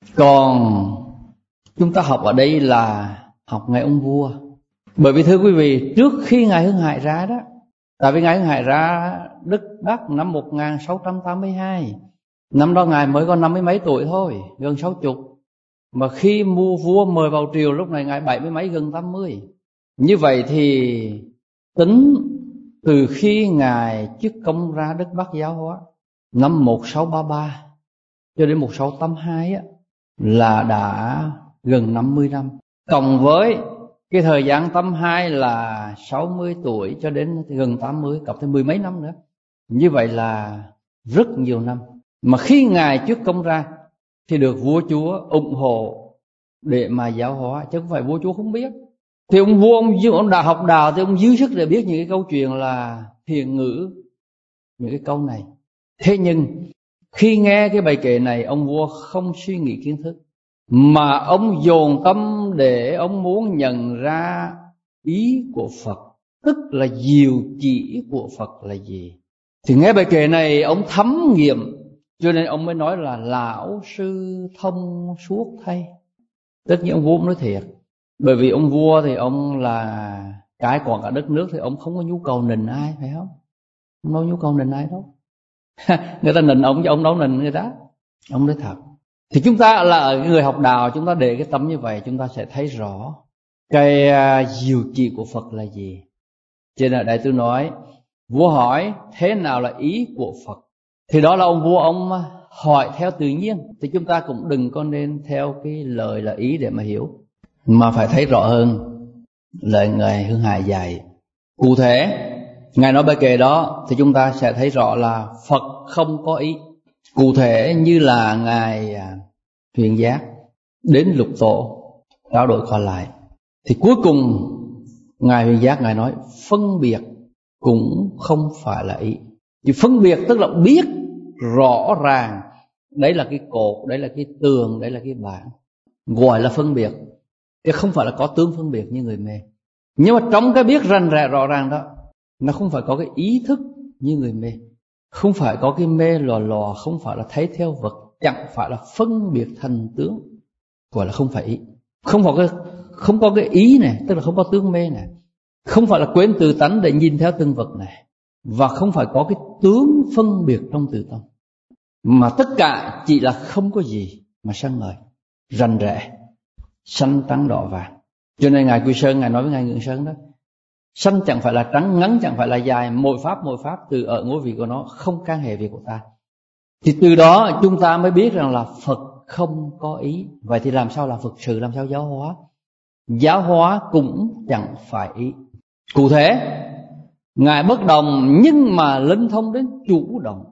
A: Còn chúng ta học ở đây là học Ngài ông vua. Bởi vì thưa quý vị, trước khi Ngài Hướng Hải ra đó, tại vì Ngài Hướng Hải ra Đức Bắc năm 1682, năm đó Ngài mới có 50 mấy tuổi thôi, gần 60. Mà khi mua vua mời vào triều lúc này Ngài 70 mấy, gần 80. Như vậy thì tính từ khi Ngài chức công ra Đức Bắc giáo hóa năm 1633 cho đến 1682 á, là đã gần 50 năm. Cộng với cái thời gian 82 là 60 tuổi cho đến gần 80, cộng thêm 10 mấy năm nữa. Như vậy là rất nhiều năm. Mà khi Ngài chức công ra thì được vua chúa ủng hộ để mà giáo hóa, chứ không phải vua chúa không biết. Thì ông vua, ông đã học đạo thì ông dư sức để biết những cái câu chuyện là thiền ngữ, những cái câu này. Thế nhưng khi nghe cái bài kệ này, ông vua không suy nghĩ kiến thức, mà ông dồn tâm để ông muốn nhận ra ý của Phật, tức là diệu chỉ của Phật là gì. Thì nghe bài kệ này ông thấm nghiệm, cho nên ông mới nói là lão sư thông suốt thay. Tất nhiên ông vua nói thiệt, bởi vì ông vua thì ông là cái quản cả đất nước, thì ông không có nhu cầu nịnh ai, phải không? Không có nhu cầu nịnh ai đâu. Người ta nịnh ông chứ ông đâu nịnh người ta. Ông nói thật. Thì chúng ta là người học đạo, chúng ta để cái tâm như vậy, chúng ta sẽ thấy rõ cái diệu trị của Phật là gì. Cho nên Đại Sư nói, vua hỏi thế nào là ý của Phật, thì đó là ông vua ông hỏi theo tự nhiên. Thì chúng ta cũng đừng có nên theo cái lời là ý để mà hiểu, mà phải thấy rõ hơn lời Ngài Hướng Hải dạy. Cụ thể Ngài nói bài kệ đó thì chúng ta sẽ thấy rõ là Phật không có ý. Cụ thể như là Ngài Huyền Giác đến Lục Tổ trao đổi qua lại, thì cuối cùng Ngài Huyền Giác Ngài nói phân biệt cũng không phải là ý. Thì phân biệt tức là biết rõ ràng, đấy là cái cột, đấy là cái tường, đấy là cái bảng, gọi là phân biệt, chứ không phải là có tướng phân biệt như người mê. Nhưng mà trong cái biết rành rẽ rõ ràng đó, nó không phải có cái ý thức như người mê, không phải có cái mê lò lò, không phải là thấy theo vật, chẳng phải là phân biệt thành tướng, gọi là không phải ý. Không có cái ý này, tức là không có tướng mê này, không phải là quên tự tánh để nhìn theo từng vật này, và không phải có cái tướng phân biệt trong tự tâm, mà tất cả chỉ là không có gì mà sáng ngời, rành rẽ, xanh trắng đỏ vàng. Cho nên Ngài Quy Sơn Ngài nói với Ngài Ngưỡng Sơn đó, xanh chẳng phải là trắng, ngắn chẳng phải là dài, mỗi pháp từ ở ngôi vị của nó không can hệ việc của ta. Thì từ đó chúng ta mới biết rằng là Phật không có ý. Vậy thì làm sao làm Phật sự, làm sao giáo hóa? Giáo hóa cũng chẳng phải ý. Cụ thể, Ngài bất đồng nhưng mà linh thông đến chủ động,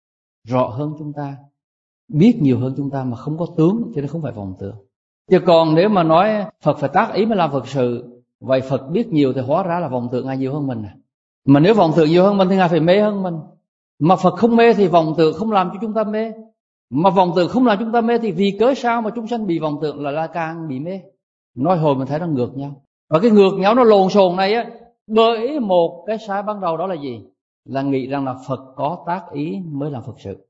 A: rõ hơn chúng ta, biết nhiều hơn chúng ta mà không có tướng, cho nên không phải vọng tưởng. Chứ còn nếu mà nói Phật phải tác ý mới làm Phật sự, vậy Phật biết nhiều thì hóa ra là vọng tưởng Ngài nhiều hơn mình. Mà nếu vọng tưởng nhiều hơn mình thì Ngài phải mê hơn mình. Mà Phật không mê thì vọng tưởng không làm cho chúng ta mê. Mà vọng tưởng không làm chúng ta mê thì vì cớ sao mà chúng sanh bị vọng tưởng là càng bị mê? Nói hồi mình thấy nó ngược nhau. Và cái ngược nhau nó lộn xộn này á, bởi một cái sai ban đầu đó là gì? Là nghĩ rằng là Phật có tác ý mới làm Phật sự.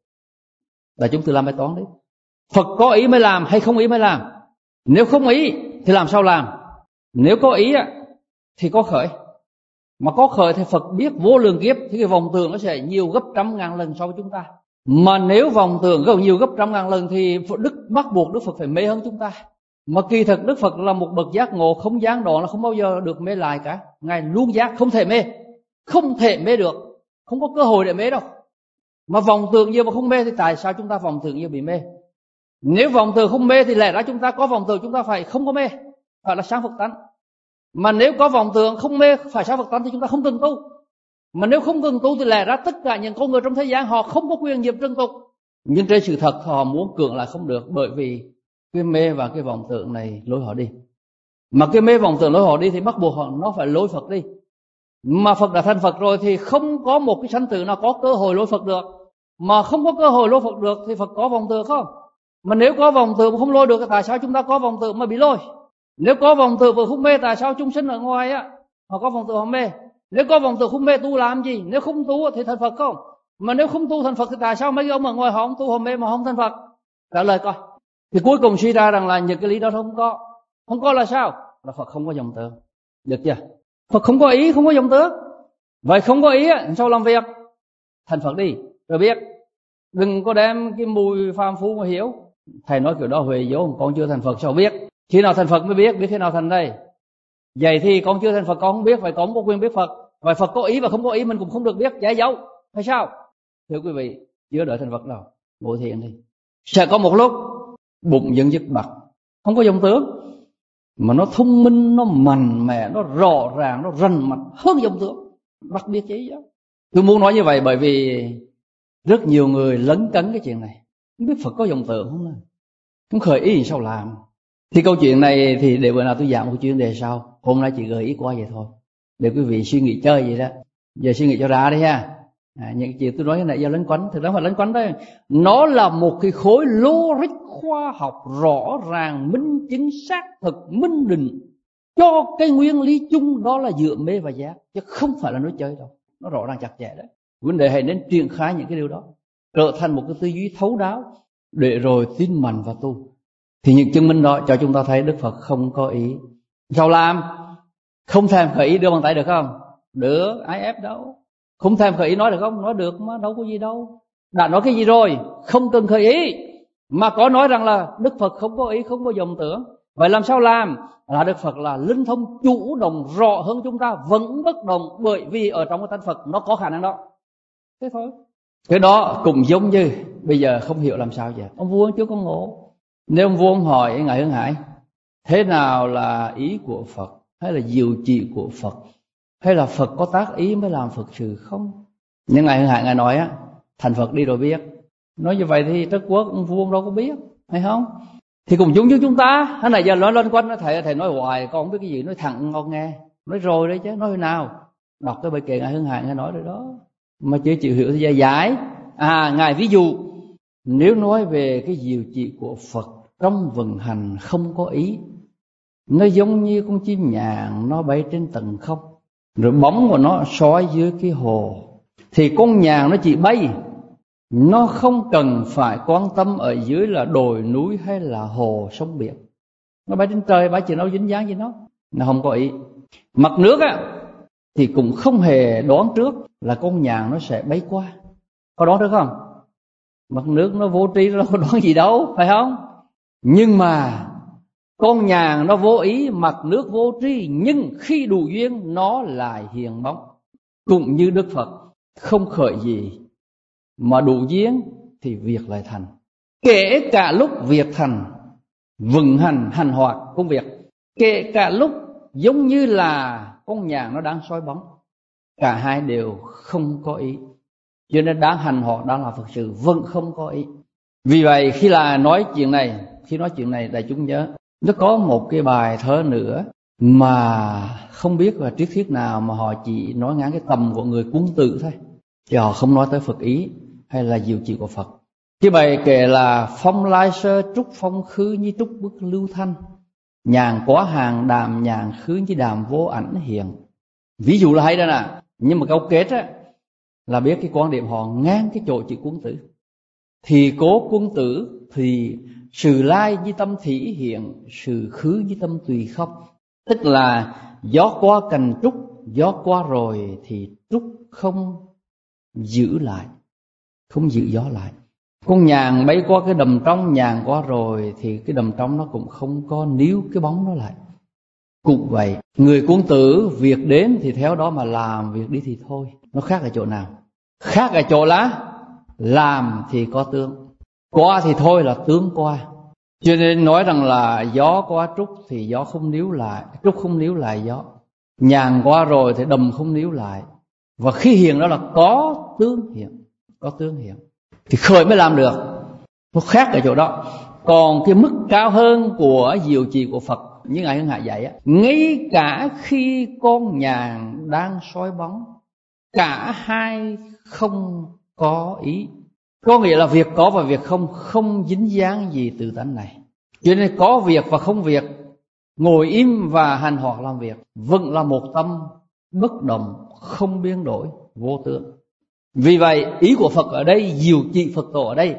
A: Là chúng tôi làm bài toán đấy. Phật có ý mới làm hay không ý mới làm? Nếu không ý thì làm sao làm? Nếu có ý thì có khởi. Mà có khởi thì Phật biết vô lượng kiếp thì cái vọng tưởng nó sẽ nhiều gấp trăm ngàn lần so với chúng ta. Mà nếu vọng tưởng gấp nhiều gấp trăm ngàn lần thì bắt buộc Đức Phật phải mê hơn chúng ta. Mà kỳ thực Đức Phật là một bậc giác ngộ không gián đoạn, là không bao giờ được mê lại cả. Ngài luôn giác, không thể mê. Không thể mê được, không có cơ hội để mê đâu. Mà vọng tưởng nhiều mà không mê thì tại sao chúng ta vọng tưởng nhiều bị mê? Nếu vọng tưởng không mê thì lẽ ra chúng ta có vọng tưởng chúng ta phải không có mê, phải là sáng Phật tánh. Mà nếu có vọng tưởng không mê phải sáng Phật tánh thì chúng ta không cần tu. Mà nếu không cần tu thì lẽ ra tất cả những con người trong thế gian họ không có quyền nghiệp trân tục. Nhưng trên sự thật họ muốn cưỡng lại không được, bởi vì cái mê và cái vọng tưởng này lôi họ đi. Mà cái mê vọng tưởng lôi họ đi thì bắt buộc họ nó phải lôi Phật đi. Mà Phật đã thành Phật rồi thì không có một cái sanh tử nào có cơ hội lôi Phật được. Mà không có cơ hội lôi Phật được thì Phật có vọng tưởng không? Mà nếu có vọng tưởng mà không lôi được thì tại sao chúng ta có vọng tưởng mà bị lôi? Nếu có vọng tưởng mà không mê tại sao chúng sinh ở ngoài họ có vọng tưởng họ mê? Nếu có vọng tưởng không mê tu làm gì? Nếu không tu thì thành Phật không? Mà nếu không tu thành Phật thì tại sao mấy ông ở ngoài họ không tu họ mê mà không thành Phật? Trả lời coi. Thì cuối cùng suy ra rằng là những cái lý đó không có. Không có là sao? Là Phật không có vọng tưởng. Được chưa? Phật không có ý, không có vọng tưởng. Vậy không có ý sao làm việc? Thành Phật đi, rồi biết. Đừng có đem cái mùi phàm phu mà hiểu. Thầy nói kiểu đó huề vốn, con chưa thành Phật sao biết? Khi nào thành Phật mới biết khi nào thành đây? Vậy thì con chưa thành Phật con không biết, vậy con không có quyền biết Phật. Vậy Phật có ý và không có ý mình cũng không được biết, giải dấu. Hay sao? Thưa quý vị, chưa đợi thành Phật đâu, ngồi thiền đi. Sẽ có một lúc bụng dưng dứt bật, không có vọng tưởng, mà nó thông minh, nó mạnh mẽ, nó rõ ràng, nó rành mạch hơn vọng tưởng. Đặc biệt chứ. Tôi muốn nói như vậy bởi vì rất nhiều người lấn cấn cái chuyện này. Không biết Phật có vọng tưởng không? Không khởi ý sao làm? Thì câu chuyện này thì để bữa nào tôi giảng một chuyên đề sau. Hôm nay chỉ gợi ý qua vậy thôi, để quý vị suy nghĩ chơi vậy đó. Giờ suy nghĩ cho ra đi ha. Những chuyện tôi nói cái này do lấn quánh, thực ra phải lấn quánh đấy. Nó là một cái khối logic khoa học rõ ràng, minh chứng, xác thực, minh định cho cái nguyên lý chung, đó là dựa mê và giác, chứ không phải là nói chơi đâu. Nó rõ ràng chặt chẽ đấy. Vấn đề hãy nên triển khai những cái điều đó, trở thành một cái tư duy thấu đáo, để rồi tin mạnh và tu. Thì những chứng minh đó cho chúng ta thấy Đức Phật không có ý. Sao làm? Không thèm khởi ý đưa bàn tay được không? Được, ai ép đâu. Không thèm khởi ý nói được không? Nói được mà, đâu có gì đâu. Đã nói cái gì rồi? Không cần khởi ý. Mà có nói rằng là Đức Phật không có ý, không có vọng tưởng. Vậy làm sao làm? Là Đức Phật là linh thông chủ động rõ hơn chúng ta, vẫn bất động, bởi vì ở trong cái tánh Phật nó có khả năng đó. Thế thôi. Cái đó cũng giống như bây giờ không hiểu làm sao vậy. Ông vua chưa có ngộ. Nếu ông vua hỏi Ngài Hưng Hải, thế nào là ý của Phật? Hay là diệu trị của Phật? Hay là Phật có tác ý mới làm Phật sự không? Nhưng Ngài Hưng Hải Ngài nói thành Phật đi rồi biết. Nói như vậy thì Trất Quốc ông vua ông đâu có biết, hay không? Thì cùng chúng với chúng ta. Thế này giờ nói lên quanh thầy nói hoài con không biết cái gì, nói thẳng con nghe. Nói rồi đấy chứ, nói thế nào? Đọc cái bài kệ Ngài Hưng Hải Ngài nói rồi đó. Mà chưa chịu hiểu thì giải. Ngài ví dụ, nếu nói về cái diệu trị của Phật trong vận hành không có ý, nó giống như con chim nhạn nó bay trên tầng không, rồi bóng của nó soi dưới cái hồ. Thì con nhạn nó chỉ bay, nó không cần phải quan tâm ở dưới là đồi núi hay là hồ sông biển. Nó bay trên trời, bay chỉ đâu dính dáng gì nó không có ý. Mặt nước thì cũng không hề đoán trước là con nhạn nó sẽ bay qua. Có đoán được không? Mặt nước nó vô tri, nó không đoán gì đâu, phải không? Nhưng mà con nhạn nó vô ý, mặt nước vô tri, nhưng khi đủ duyên nó lại hiện bóng. Cũng như Đức Phật không khởi gì mà đủ duyên thì việc lại thành. Kể cả lúc việc thành, vận hành, hành hoạt công việc, kể cả lúc giống như là con nhạn nó đang soi bóng, cả hai đều không có ý. Cho nên đang hành hoạt, đang làm Phật sự vẫn không có ý. Vì vậy khi nói chuyện này đại chúng nhớ, nó có một cái bài thơ nữa mà không biết là triết thuyết nào mà họ chỉ nói ngang cái tầm của người quân tử thôi, chứ họ không nói tới Phật ý hay là diệu trị của Phật. Cái bài kể là phong lai sơ trúc phong khứ như trúc bức lưu thanh, nhàn quá hàng đàm nhàn khứ như đàm vô ảnh hiện. Ví dụ là hay đó nè, nhưng mà câu kết á là biết cái quan điểm họ ngang cái chỗ chữ quân tử. Thì cố quân tử thì sự lai như tâm thỉ hiện, sự khứ như tâm tùy khóc. Tức là gió qua cành trúc, gió qua rồi thì trúc không giữ lại, không giữ gió lại. Con nhàn bay qua cái đầm trong, nhàn qua rồi thì cái đầm trong nó cũng không có níu cái bóng nó lại. Cũng vậy, người quân tử việc đến thì theo đó mà làm, việc đi thì thôi. Nó khác ở chỗ nào? Khác ở chỗ là làm thì có tướng, qua thì thôi là tướng qua. Cho nên nói rằng là gió qua trúc thì gió không níu lại, trúc không níu lại gió. Nhàn qua rồi thì đầm không níu lại. Và khi hiện đó là có tướng hiện, có tướng hiện thì khởi mới làm được. Nó khác ở chỗ đó. Còn cái mức cao hơn của diệu trì của Phật như Ngài Hưng Hải dạy á, ngay cả khi con nhàn đang soi bóng, cả hai không có ý. Có nghĩa là việc có và việc không, không dính dáng gì từ tánh này. Cho nên có việc và không việc, ngồi im và hành hoạt làm việc, vẫn là một tâm bất động, không biến đổi, vô tướng. Vì vậy ý của Phật ở đây, diệu trị Phật tổ ở đây,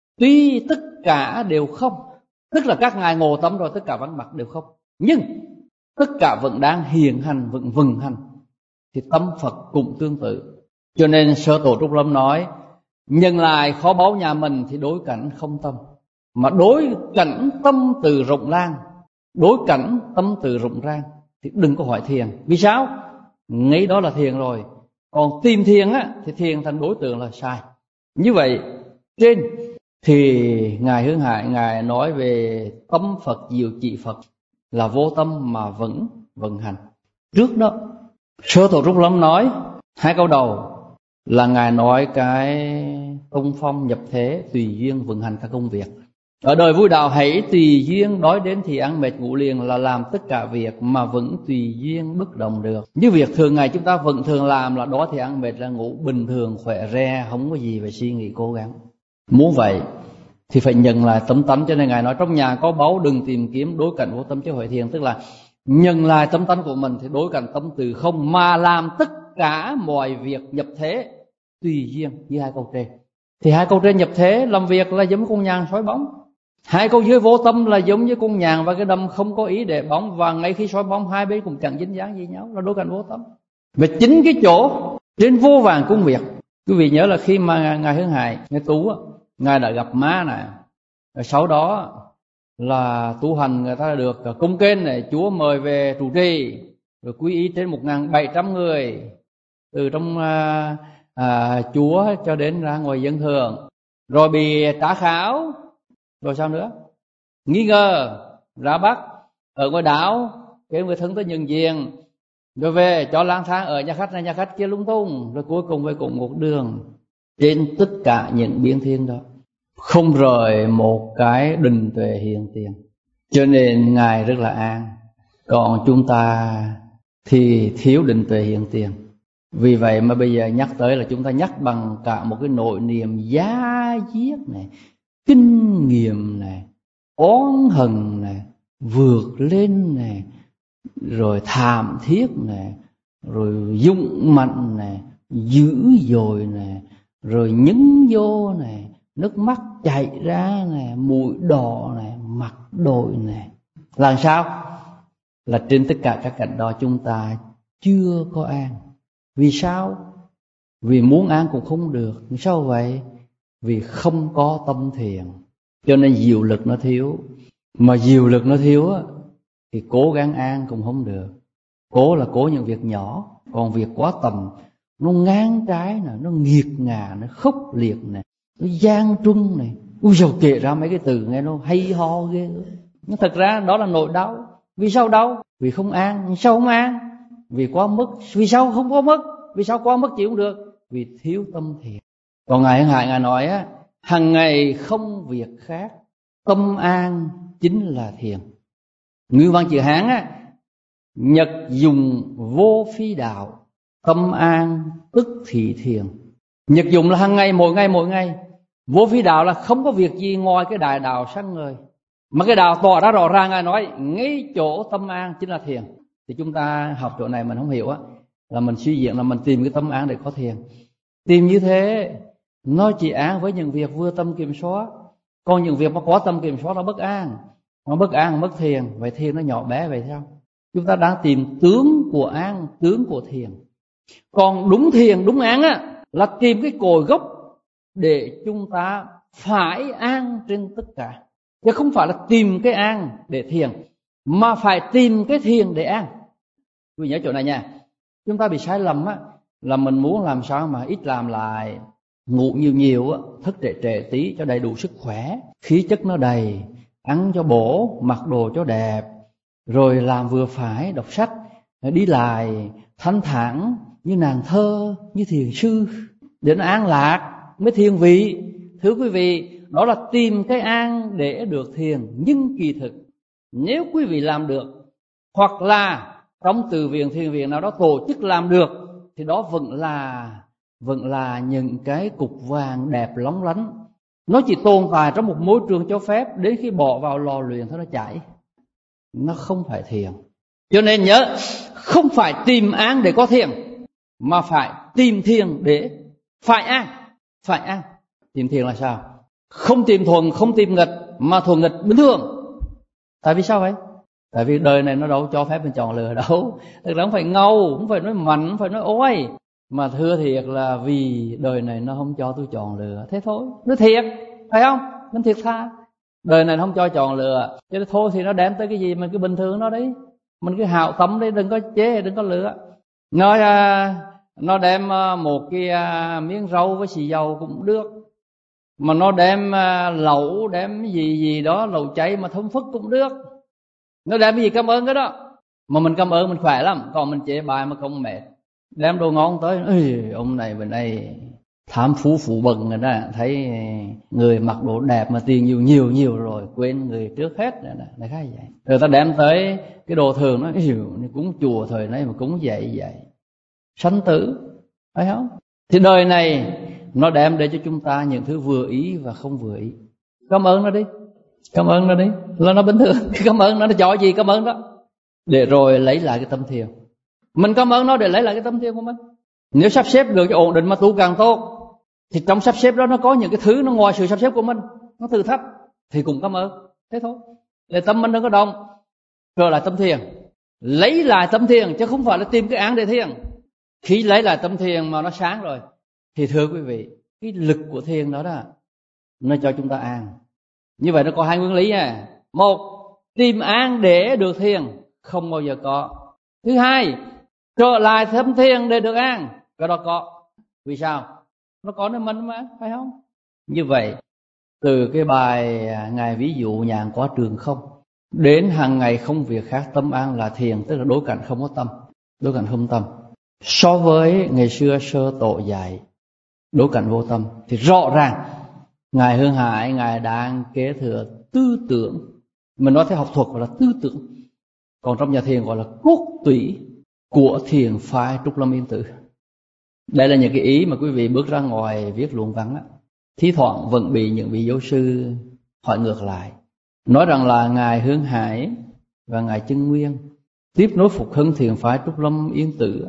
A: tuy tất cả đều không, tức là các ngài ngộ tâm rồi tất cả vắng mặt đều không, nhưng tất cả vẫn đang hiện hành, vẫn vừng hành, thì tâm Phật cũng tương tự. Cho nên Sơ Tổ Trúc Lâm nói, nhân lại khó báu nhà mình thì đối cảnh không tâm, mà đối cảnh tâm từ rộng lan, đối cảnh tâm từ rộng rang thì đừng có hỏi thiền. Vì sao? Ngay đó là thiền rồi. Còn tìm thiền á thì thiền thành đối tượng là sai. Như vậy trên thì Ngài Hưng Hải Ngài nói về tâm Phật, diệu trị Phật là vô tâm mà vẫn vận hành. Trước đó Sơ Tổ Trúc Lâm nói hai câu đầu là Ngài nói cái công phong nhập thế, tùy duyên vận hành các công việc. Ở đời vui đạo hãy tùy duyên, đói đến thì ăn mệt ngủ liền, là làm tất cả việc mà vẫn tùy duyên bất động được. Như việc thường ngày chúng ta vẫn thường làm là đói thì ăn mệt là ngủ, bình thường khỏe re, không có gì phải suy nghĩ cố gắng. Muốn vậy thì phải nhận lại tấm tánh. Cho nên Ngài nói trong nhà có báu đừng tìm kiếm, đối cảnh vô tâm chứ hỏi thiền. Tức là nhận lại tấm tánh của mình thì đối cảnh tâm từ không, mà làm tất cả mọi việc nhập thế tùy duyên. Như hai câu trên thì hai câu trên nhập thế làm việc là giống như con nhàn soi bóng, hai câu dưới vô tâm là giống như con nhàn và cái đầm không có ý để bóng, và ngay khi soi bóng hai bên cũng chẳng dính dáng gì nhau, là đối cảnh vô tâm. Và chính cái chỗ trên vô vàn công việc, quý vị nhớ là khi mà Ngài Hưng Hải, Ngài Tú á, Ngài đã gặp má này, rồi sau đó là tu hành người ta được cung kênh này, Chúa mời về trụ trì, rồi quy y trên 1.700 người từ trong Chúa cho đến ra ngoài dân thường, rồi bị trả khảo, rồi sao nữa, nghi ngờ, ra bắt ở ngoài đảo, kêu người thân tới nhận diện, rồi về cho lang thang ở nhà khách này nhà khách kia lung tung, rồi cuối cùng về cùng một đường. Trên tất cả những biến thiên đó không rời một cái định tuệ hiện tiền, cho nên Ngài rất là an. Còn chúng ta thì thiếu định tuệ hiện tiền. Vì vậy mà bây giờ nhắc tới là chúng ta nhắc bằng cả một cái nội niệm giá diết này, kinh nghiệm này, oán hận này, vượt lên này, rồi thảm thiết này, rồi dũng mạnh này, dữ dội này, rồi nhấn vô này, nước mắt chảy ra này, mũi đỏ này, mặt đội này. Làm sao? Là trên tất cả các cảnh đó chúng ta chưa có an. Vì sao? Vì muốn an cũng không được. Sao vậy? Vì không có tâm thiền, cho nên diệu lực nó thiếu. Mà diệu lực nó thiếu á, thì cố gắng an cũng không được. Cố là cố những việc nhỏ, còn việc quá tầm, nó ngang trái nè, nó nghiệt ngã, nó khốc liệt nè, nó gian truân này, Ui dồi, kể ra mấy cái từ nghe nó hay ho ghê. Nhưng thật ra đó là nỗi đau. Vì sao đau? Vì không an. Sao không an? Vì quá mức. Vì sao không có mức? Vì sao quá mức chịu không được? Vì thiếu tâm thiền. Còn Ngài Hưng Hải Ngài nói á, hằng ngày không việc khác, tâm an chính là thiền. Nguyên văn chữ Hán á, nhật dùng vô phi đạo, tâm an tức thị thiền. Nhật dùng là hằng ngày, mỗi ngày. Vô phi đạo là không có việc gì ngoài cái đại đạo sáng ngời. Mà cái đạo tỏ ra rõ ràng, Ngài nói ngay chỗ tâm an chính là thiền. Thì chúng ta học chỗ này mình không hiểu á, là mình suy diễn là mình tìm cái tâm an để có thiền. Tìm như thế nó chỉ an với những việc vừa tâm kiểm soát. Còn những việc mà có tâm kiểm soát nó bất an. Nó bất an mất thiền. Vậy thiền nó nhỏ bé vậy sao? Chúng ta đang tìm tướng của an, tướng của thiền. Còn đúng thiền, đúng an á, là tìm cái cội gốc để chúng ta phải an trên tất cả. Chứ không phải là tìm cái an để thiền, mà phải tìm cái thiền để an. Quý vị nhớ chỗ này nha. Chúng ta bị sai lầm á, là mình muốn làm sao mà ít làm lại, ngủ nhiều á, thức trễ tí cho đầy đủ sức khỏe, khí chất nó đầy, ăn cho bổ, mặc đồ cho đẹp, rồi làm vừa phải, đọc sách, đi lại thanh thản như nàng thơ, như thiền sư, để nó an lạc mới thiền vị. Thưa quý vị, đó là tìm cái an để được thiền. Nhưng kỳ thực nếu quý vị làm được, hoặc là trong từ viện thiền viện nào đó tổ chức làm được, thì đó vẫn là những cái cục vàng đẹp lóng lánh. Nó chỉ tồn tại trong một môi trường cho phép, đến khi bỏ vào lò luyện thôi nó chảy. Nó không phải thiền. Cho nên nhớ, không phải tìm an để có thiền, mà phải tìm thiền để phải an. Phải an. Tìm thiền là sao? Không tìm thuận, không tìm nghịch, mà thuận nghịch bình thường. Tại vì sao vậy? Tại vì đời này nó đâu cho phép mình chọn lựa đâu. Thật ra không phải ngầu, không phải nói mạnh, không phải nói ôi, mà thưa thiệt là vì đời này nó không cho tôi chọn lựa. Thế thôi, nói thiệt, phải không? Mình thiệt tha. Đời này nó không cho chọn lựa, cho nên thôi thì nó đem tới cái gì mình cứ bình thường nó đấy. Mình cứ hào tâm đấy, đừng có chế, đừng có lựa. Nó đem một cái miếng rau với xì dầu cũng được. Mà nó đem lẩu, đem gì đó, lẩu cháy mà thơm phức cũng được. Nó đem cái gì cảm ơn cái đó. Mà mình cảm ơn mình khỏe lắm. Còn mình chế bài mà không mệt. Đem đồ ngon tới, ông này bên đây tham phú phụ bần rồi đó. Thấy người mặc đồ đẹp mà tiền nhiều rồi, quên người trước hết rồi đó. Đại khái vậy. Rồi ta đem tới cái đồ thường, nó cúng chùa thời nay mà cúng vậy. Sanh tử, phải không? Thì đời này nó đem để cho chúng ta những thứ vừa ý và không vừa ý. Cảm ơn nó đi. Cảm ơn nó đi. Là nó bình thường. Cảm ơn nó cho gì cảm ơn đó. Để rồi lấy lại cái tâm thiền. Mình cảm ơn nó để lấy lại cái tâm thiền của mình. Nếu sắp xếp được cho ổn định mà tu càng tốt, thì trong sắp xếp đó nó có những cái thứ nó ngoài sự sắp xếp của mình, nó thử thách, thì cũng cảm ơn. Thế thôi. Để tâm mình đừng có động. Rồi lại tâm thiền. Lấy lại tâm thiền, chứ không phải là tìm cái án để thiền. Khi lấy lại tâm thiền mà nó sáng rồi, thì thưa quý vị, cái lực của thiền đó nó cho chúng ta an. Như vậy nó có hai nguyên lý nha. Một, tìm an để được thiền không bao giờ có. Thứ hai, trở lại tâm thiền để được an, cái đó có. Vì sao? Nó có nơi mình mà, phải không? Như vậy, từ cái bài Ngài ví dụ nhàn quá trường không, đến hàng ngày không việc khác, tâm an là thiền, tức là đối cảnh không có tâm, đối cảnh không tâm. So với ngày xưa sơ tổ dạy đối cảnh vô tâm, thì rõ ràng Ngài Hưng Hải, Ngài đang kế thừa tư tưởng. Mình nói theo học thuật gọi là tư tưởng. Còn trong nhà thiền gọi là cốt tủy của thiền phái Trúc Lâm Yên Tử. Đây là những cái ý mà quý vị bước ra ngoài viết luận văn á, thí thoảng vẫn bị những vị giáo sư hỏi ngược lại, nói rằng là Ngài Hưng Hải và Ngài Chân Nguyên tiếp nối phục hưng thiền phái Trúc Lâm Yên Tử.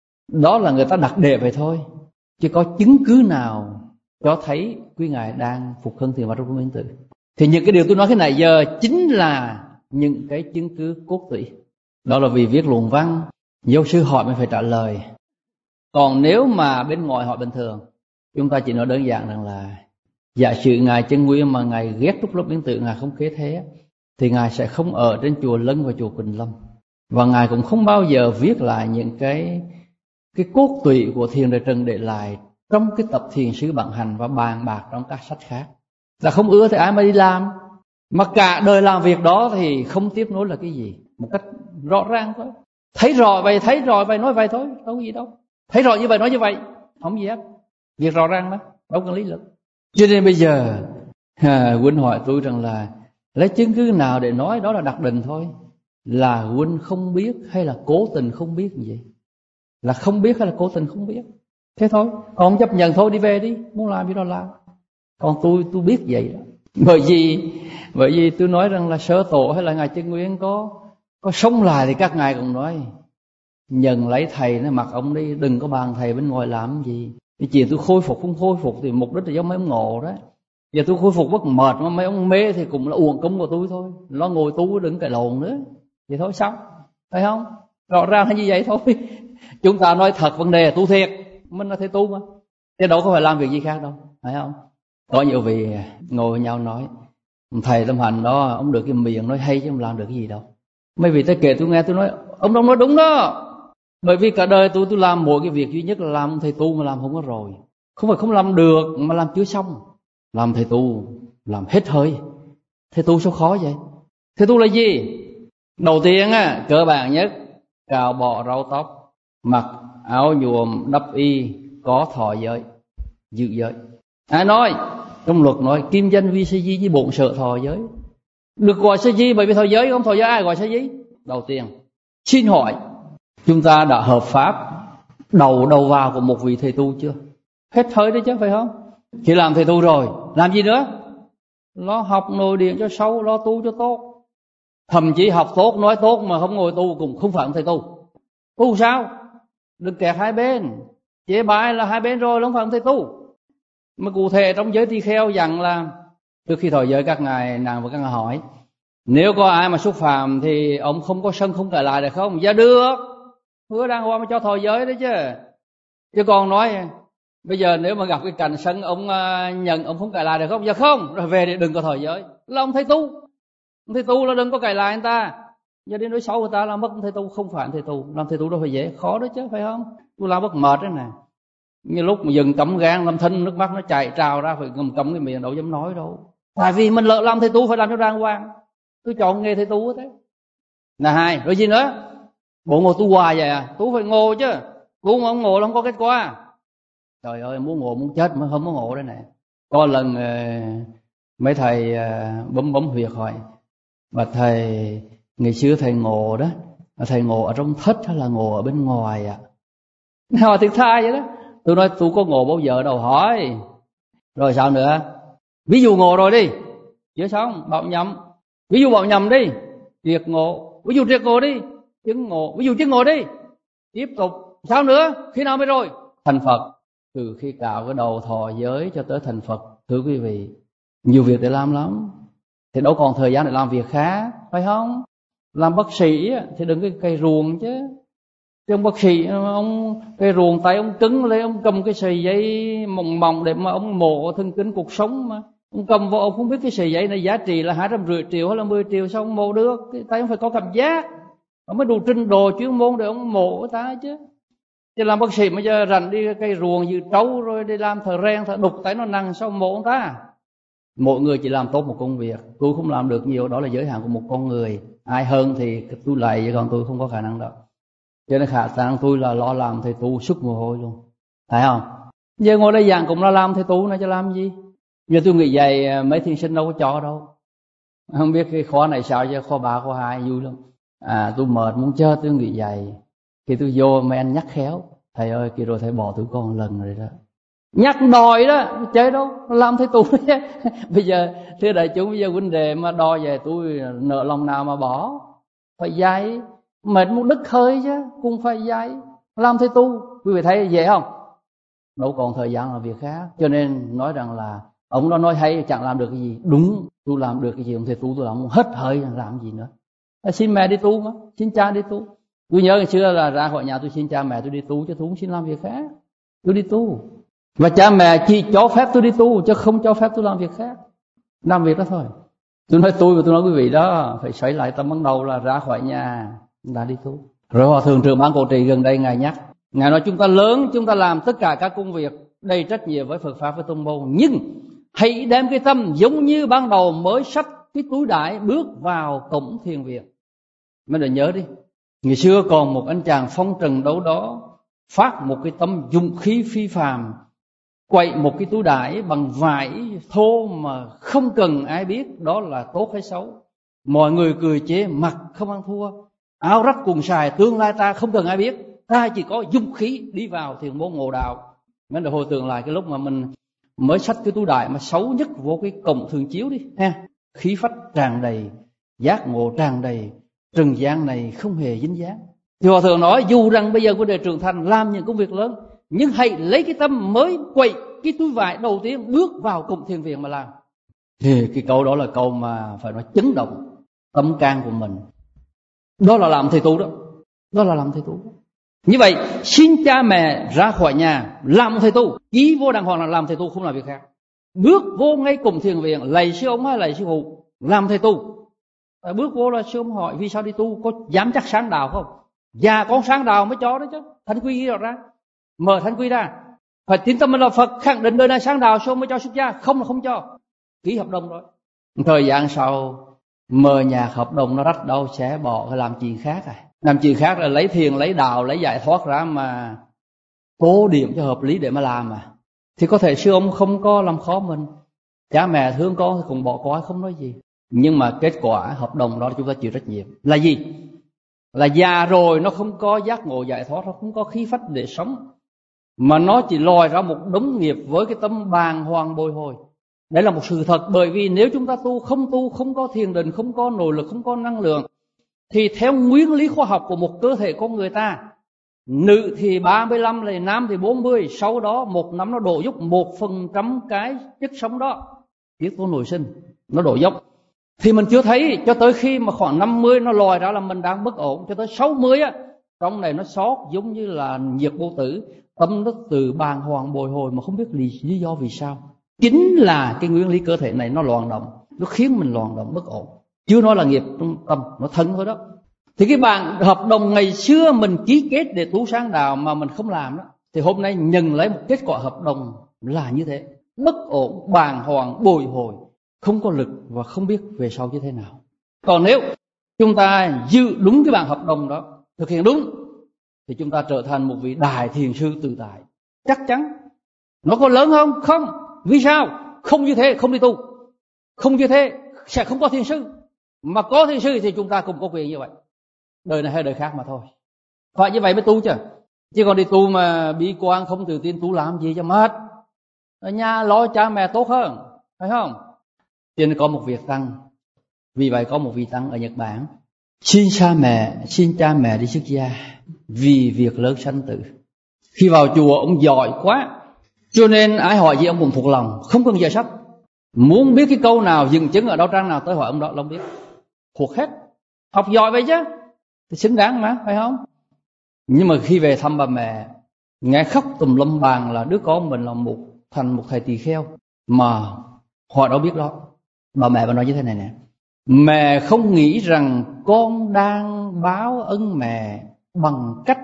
A: Đó là người ta đặt đề vậy thôi, chứ có chứng cứ nào cho thấy quý Ngài đang phục hưng thiền phái Trúc Lâm Yên Tử. Thì những cái điều tôi nói thế này giờ chính là những cái chứng cứ cốt tủy. Đó là vì viết luận văn, giáo sư hỏi mới phải trả lời. Còn nếu mà bên ngoài hỏi bình thường, chúng ta chỉ nói đơn giản rằng là giả sử Ngài Chân Nguyên mà Ngài ghét Trúc Lâm Yên Tử, Ngài không kế thế, thì Ngài sẽ không ở trên chùa Lân và chùa Quỳnh Lâm. Và Ngài cũng không bao giờ viết lại những cái cốt tủy của thiền đời Trần để lại trong cái tập thiền sư bản hành và bàn bạc trong các sách khác. Là không ưa thì ai mà đi làm. Mà cả đời làm việc đó thì không tiếp nối là cái gì? Một cách rõ ràng thôi. Thấy rồi vậy nói vậy thôi, đâu có gì đâu. Thấy rồi như vậy nói như vậy, không gì hết. Việc rõ ràng đó, đâu cần lý luận. Cho nên bây giờ huynh hỏi tôi rằng là lấy chứng cứ nào để nói đó là đặc định thôi? Là huynh không biết hay là cố tình không biết gì? Là không biết hay là cố tình không biết? Thế thôi, còn chấp nhận thôi, đi về đi, muốn làm gì đó làm. Còn tôi biết vậy đó. Bởi vì tôi nói rằng là Sơ Tổ hay là Ngài Chân Nguyên có sống lại thì các ngài cũng nói nhận lấy thầy nó mặc ông đi, đừng có bàn thầy bên ngoài làm gì. Cái chuyện tôi khôi phục không khôi phục thì mục đích là giống mấy ông ngộ đó. Giờ tôi khôi phục bất mệt mà mấy ông mê thì cũng là uổng công của tôi thôi. Nó ngồi tu đừng cãi lộn nữa. Vậy thôi xong, phải không? Rõ ràng là như vậy thôi. Chúng ta nói thật vấn đề tu thiệt, mình là thầy tu mà, chứ đâu có phải làm việc gì khác đâu, phải không? Có nhiều vị ngồi với nhau nói thầy Tâm Hạnh đó, ông được cái miệng nói hay chứ không làm được cái gì đâu. Mấy vị tới kể tôi nghe, tôi nói ông Đông nói đúng đó. Bởi vì cả đời tôi làm mỗi cái việc duy nhất là làm thầy tu mà làm không có rồi. Không phải không làm được mà làm chưa xong. Làm thầy tu làm hết hơi. Thầy tu sao khó vậy? Thầy tu là gì? Đầu tiên á, cơ bản nhất, cạo bỏ râu tóc, mặc áo nhuộm đắp y, có thọ giới, giữ giới. Ai nói? Trong luật nói kim danh vi sa di với bổn sợ thọ giới. Được gọi sa di bởi vì thọ giới, không thọ giới ai gọi sa di? Đầu tiên, xin hỏi chúng ta đã hợp pháp đầu vào của một vị thầy tu chưa? Hết hơi đấy chứ, phải không? Khi làm thầy tu rồi, làm gì nữa? Lo học nội điện cho sâu, lo tu cho tốt. Thậm chí học tốt, nói tốt mà không ngồi tu cũng không phải ông thầy tu. Tu sao? Đừng kẹt hai bên. Chế bái là hai bên rồi, không phải ông thầy tu. Mà cụ thể trong giới tỳ kheo dặn là trước khi thọ giới các ngài nàng và các ngài hỏi, nếu có ai mà xúc phạm thì ông không có sân không cãi lại được không? Dạ được, hứa đàng hoàng mà cho thọ giới đấy chứ. Chứ còn nói bây giờ nếu mà gặp cái cảnh sân ông nhận ông không cãi lại được không? Dạ không, rồi về thì đừng có thọ giới. Là ông thầy tu. Ông thầy tu là đừng có cãi lại người ta. Giờ đi nói xấu người ta làm mất ông thầy tu, không phải thầy tu. Làm thầy tu đâu phải dễ, khó đó chứ, phải không? Tôi làm bất mệt đấy nè. Như lúc mà dừng cấm gan làm thinh nước mắt nó chảy trào ra, phải cầm cái miệng đâu dám nói đâu. Tại vì mình lỡ làm thầy tu phải làm cho đàng hoàng. Tôi chọn nghề thầy tu thế. Là hai, rồi gì nữa? Bộ ngồi tu hoài vậy à? Tu phải ngồi chứ. Tu mà không ngồi là không có kết quả. Trời ơi, muốn ngồi muốn chết mà không có ngồi đây nè. Có lần mấy thầy bấm huyệt hỏi, và thầy ngày xưa thầy ngồi đó, thầy ngồi ở trong thất hay là ngồi ở bên ngoài ạ? Hỏi thiệt tha vậy đó. Tôi nói tôi có ngồi bao giờ đâu hỏi. Rồi sao nữa? Ví dụ ngồi rồi đi, chưa xong, bảo nhầm. Ví dụ bảo nhầm đi, triệt ngộ. Ví dụ triệt ngộ đi, chứng ngộ. Ví dụ chứng ngộ đi, tiếp tục. Sao nữa? Khi nào mới rồi? Thành Phật. Từ khi cạo cái đầu thọ giới cho tới thành Phật, thưa quý vị, nhiều việc để làm lắm. Thì đâu còn thời gian để làm việc khác, phải không? Làm bác sĩ thì đừng cái cây ruồng chứ. Chứ ông bác sĩ, ông cây ruồng tay ông cứng lên, ông cầm cái sợi dây mỏng để mà ông mổ thần kinh cuộc sống mà. Ông cầm vào, ông không biết cái sợi dây này giá trị là 250 triệu hay là 10 triệu, sao ông mổ được? Cái tay ông phải có cảm giác. Ông mới đủ trình độ chuyên môn để ông mổ người ta chứ. Chứ làm bác sĩ bây giờ rảnh đi cây ruồng dự trấu rồi đi làm thợ rèn, thợ đục tay nó nặng, sao mổ người ta? Mỗi người chỉ làm tốt một công việc. Tôi không làm được nhiều, đó là giới hạn của một con người. Ai hơn thì tôi lại, chứ còn tôi không có khả năng đó. Cho nên khả năng tôi là lo làm thầy tu suốt mồ hôi luôn. Thấy không? Giờ ngồi đây giảng cũng là làm thầy tu này chứ làm gì. Giờ tôi nghĩ vậy mấy thiên sinh đâu có cho đâu. Không biết cái khóa này sao chứ khóa 3, khóa 2 vui lắm. Tôi mệt muốn chết, tôi nghĩ vậy. Khi tôi vô mấy anh nhắc khéo, thầy ơi kia rồi thầy bỏ tôi con một lần rồi đó. Nhắc đòi đó, chơi đâu, làm thầy tu đấy. Bây giờ thưa đại chúng, bây giờ vấn đề mà đòi về tôi nợ lòng nào mà bỏ. Phải dạy, mệt muốn đứt hơi chứ, cũng phải dạy. Làm thầy tu, quý vị thấy dễ không? Đâu còn thời gian làm việc khác. Cho nên nói rằng là ông đó nói hay chẳng làm được cái gì. Đúng, tôi làm được cái gì, ông thầy tu tôi làm hết hơi, làm gì nữa. Xin mẹ đi tu mà, xin cha đi tu. Tôi nhớ ngày xưa là ra khỏi nhà tôi xin cha mẹ tôi đi tu, chứ tôi không xin làm việc khác. Tôi đi tu. Và cha mẹ chỉ cho phép tôi đi tu, chứ không cho phép tôi làm việc khác. Làm việc đó thôi. Tôi nói tôi và tôi nói quý vị đó, phải xoay lại tâm ban đầu là ra khỏi nhà là đi tu. Rồi Hòa Thượng Trưởng Ban Cổ Trì gần đây Ngài nhắc, Ngài nói chúng ta lớn, chúng ta làm tất cả các công việc đầy trách nhiệm với Phật Pháp, với Tôn môn, nhưng
B: Hãy đem cái tâm giống như ban đầu mới xách cái túi đại bước vào cổng thiền viện. Mình đã nhớ đi, ngày xưa còn một anh chàng phong trần đâu đó phát một cái tâm dũng khí phi phàm, quậy một cái túi đại bằng vải thô mà không cần ai biết đó là tốt hay xấu. Mọi người cười chế, mặc không ăn thua, áo rách quần xài, tương lai ta không cần ai biết, ta chỉ có dũng khí đi vào thiền môn ngộ đạo. Mình đã hồi tưởng lại cái lúc mà mình mới xách cái túi đại mà xấu nhất vô cái cổng Thường Chiếu đi ha, khí phách tràn đầy, giác ngộ tràn đầy, trần gian này không hề dính dáng. Thì Hòa Thượng nói dù rằng bây giờ của đời trưởng thành làm những công việc lớn, nhưng hãy lấy cái tâm mới quậy cái túi vải đầu tiên bước vào cổng thiền viện mà làm. Thì cái câu đó là câu mà phải nói chấn động tâm can của mình. Đó là làm thầy tu đó. Đó là làm thầy tu. Như vậy xin cha mẹ ra khỏi nhà làm thầy tu, ký vô đàng hoàng là làm thầy tu, không làm việc khác. Bước vô ngay cổng thiền viện, lạy sư ông hay lạy sư phụ, làm thầy tu. Bước vô là sư ông hỏi vì sao đi tu, có dám chắc sáng đạo không? Dạ con sáng đạo mới cho đó chứ. Thánh quy ghi ra, mở thánh quy ra, phải tín tâm mình là Phật, khẳng định đời này sáng đạo xong mới cho xuất gia, không là không cho. Ký hợp đồng rồi. Thời gian sau mờ nhạc hợp đồng nó rách đâu, sẽ bỏ làm chuyện khác à. Làm chuyện khác là lấy thiền, lấy đạo, lấy giải thoát ra mà cố điểm cho hợp lý để mà làm à. Thì có thể sư ông không có làm khó mình, cha mẹ thương con thì cũng bỏ qua không nói gì. Nhưng mà kết quả hợp đồng đó chúng ta chịu trách nhiệm. Là gì? Là già rồi nó không có giác ngộ giải thoát, nó không có khí phách để sống, mà nó chỉ lòi ra một đống nghiệp với cái tâm bàng hoàng bồi hồi. Đấy là một sự thật. Bởi vì nếu chúng ta tu, không có thiền định, không có nội lực, không có năng lượng, thì theo nguyên lý khoa học của một cơ thể con người ta, nữ thì 35, là nam thì 40, sau đó một năm nó đổ dốc 1% cái chất sống đó, tiết tố nội sinh, nó đổ dốc. Thì mình chưa thấy cho tới khi mà khoảng 50 nó lòi ra là mình đang bất ổn, cho tới 60 á, trong này nó sót giống như là nhiệt vô tử, tâm nó từ bàng hoàng bồi hồi mà không biết lý do vì sao. Chính là cái nguyên lý cơ thể này nó loạn động, nó khiến mình loạn động bất ổn. Chưa nói là nghiệp trong tâm, nó thân thôi đó. Thì cái bản hợp đồng ngày xưa mình ký kết để tu sáng đạo mà mình không làm đó, thì hôm nay nhận lấy một kết quả hợp đồng là như thế. Bất ổn, bàng hoàng, bồi hồi, không có lực và không biết về sau như thế nào. Còn nếu chúng ta giữ đúng cái bản hợp đồng đó, thực hiện đúng, thì chúng ta trở thành một vị đại thiền sư tự tại. Chắc chắn. Nó có lớn không? Không. Vì sao? Không như thế không đi tu. Không như thế sẽ không có thiền sư. Mà có thiền sư thì chúng ta cũng có quyền như vậy. Đời này hay đời khác mà thôi. Phải như vậy mới tu chứ. Chứ còn đi tu mà bi quan không tự tin, tu làm gì cho mệt. Ở nhà lo cha mẹ tốt hơn, phải không? Cho nên có một việc tăng. Vì vậy có một vị tăng ở Nhật Bản xin cha mẹ đi xuất gia vì việc lớn sanh tử. Khi vào chùa ông giỏi quá, cho nên ai hỏi gì ông cũng thuộc lòng, không cần giải sách. Muốn biết cái câu nào, dừng chứng ở đâu, trang nào tới hỏi ông đó là ông biết, thuộc hết. Học giỏi vậy chứ, thì xứng đáng mà, phải không? Nhưng mà khi về thăm bà mẹ, nghe khóc tùm lum bàn là đứa con mình là thành một thầy tỳ kheo, mà họ đâu biết đó. Bà mẹ nói như thế này nè: mẹ không nghĩ rằng con đang báo ân mẹ bằng cách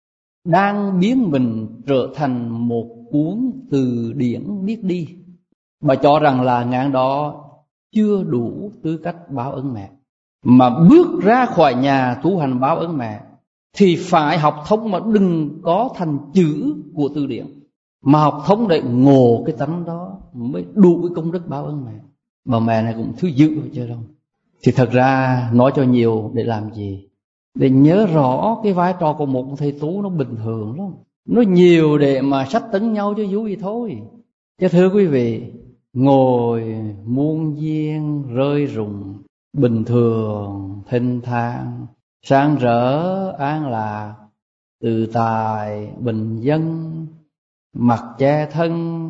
B: đang biến mình trở thành một cuốn từ điển biết đi. Bà cho rằng là ngạn đó chưa đủ tư cách báo ân mẹ, mà bước ra khỏi nhà tu hành báo ân mẹ thì phải học thông, mà đừng có thành chữ của từ điển, mà học thông để ngộ cái tánh đó mới đủ cái công đức báo ân mẹ. Bà mẹ này cũng thứ dữ chứ đâu. Thì thật ra nói cho nhiều để làm gì? Để nhớ rõ cái vai trò của một thầy tú nó bình thường lắm. Nó nhiều để mà sách tấn nhau cho vui thôi. Chứ thưa quý vị, ngồi muôn duyên rơi rụng, bình thường thênh thang, sáng rỡ an lạc, tự tại bình dân, mặc che thân,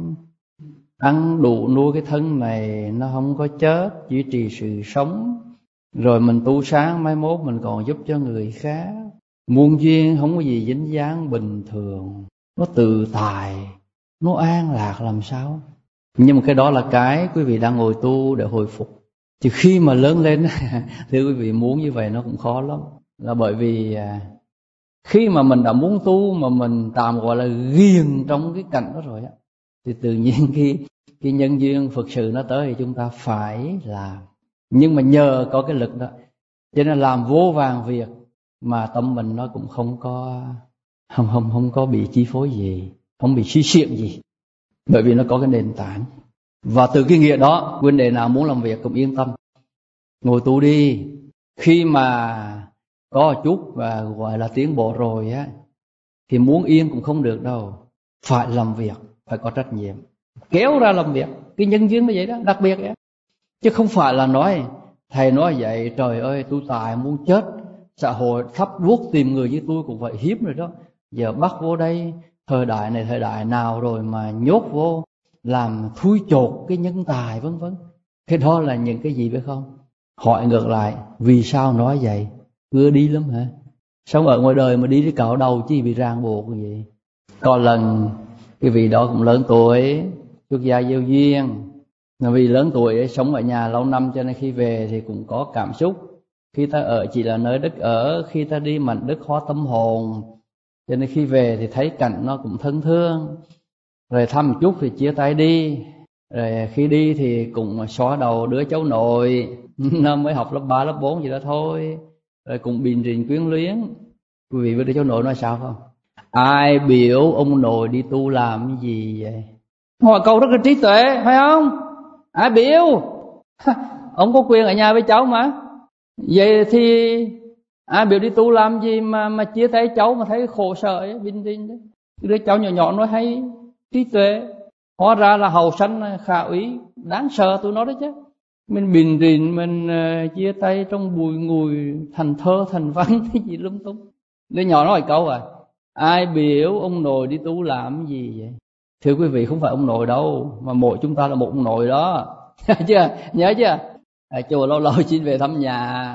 B: ăn đủ nuôi cái thân này nó không có chết, duy trì sự sống. Rồi mình tu sáng mai mốt mình còn giúp cho người khác. Muôn duyên không có gì dính dáng, bình thường, nó tự tại, nó an lạc làm sao. Nhưng mà cái đó là cái quý vị đang ngồi tu để hồi phục. Chứ khi mà lớn lên thì quý vị muốn như vậy nó cũng khó lắm. Là bởi vì khi mà mình đã muốn tu mà mình tạm gọi là ghiền trong cái cảnh đó rồi á, thì tự nhiên cái nhân duyên Phật sự nó tới thì chúng ta phải làm. Nhưng mà nhờ có cái lực đó, cho nên làm vô vàn việc mà tâm mình nó cũng không có bị chi phối gì, không bị suy xiển gì, bởi vì nó có cái nền tảng. Và từ cái nghĩa đó, huynh đệ nào muốn làm việc cũng yên tâm, ngồi tu đi. Khi mà có chút và gọi là tiến bộ rồi á, thì muốn yên cũng không được đâu, phải làm việc, phải có trách nhiệm, kéo ra làm việc. Cái nhân duyên như vậy đó, đặc biệt ấy. Chứ không phải là nói thầy nói vậy trời ơi tôi tài muốn chết, xã hội thắp đuốc tìm người như tôi cũng vậy hiếm rồi đó, giờ bắt vô đây thời đại này thời đại nào rồi mà nhốt vô làm thui chột cái nhân tài vân vân. Cái đó là những cái gì biết không? Hỏi ngược lại, vì sao nói vậy? Vừa đi lắm hả? Sống ở ngoài đời mà đi cái cạo đầu chứ bị ràng buộc như vậy. Có lần cái vị đó cũng lớn tuổi, xuất gia gieo duyên, vì lớn tuổi sống ở nhà lâu năm cho nên khi về thì cũng có cảm xúc. Khi ta ở chỉ là nơi đất ở, khi ta đi mảnh đất hóa tâm hồn, cho nên khi về thì thấy cảnh nó cũng thân thương. Rồi thăm một chút thì chia tay đi. Rồi khi đi thì cũng xóa đầu đứa cháu nội nó mới học lớp 3, lớp 4 gì đó thôi. Rồi cũng bình rình quyến luyến. Quý vị biết đứa cháu nội nói sao không? Ai biểu ông nội đi tu làm cái gì vậy? Hỏi câu rất là trí tuệ, phải không? Ai biểu? Ông có quyền ở nhà với cháu mà. Vậy thì ai biểu đi tu làm gì mà chia tay cháu mà thấy khổ sở bình rình đấy. Đứa cháu nhỏ nhỏ nói hay, trí tuệ. Hóa ra là hậu sanh khả úy, đáng sợ tụi nó đó chứ. Mình bình rình, mình chia tay trong bùi ngùi, thành thơ thành văn cái gì lung tung. Đứa nhỏ nói câu ai biểu ông nội đi tu làm gì vậy? Thưa quý vị, không phải ông nội đâu, mà mỗi chúng ta là một ông nội đó. Nhớ chưa? Chùa lâu lâu xin về thăm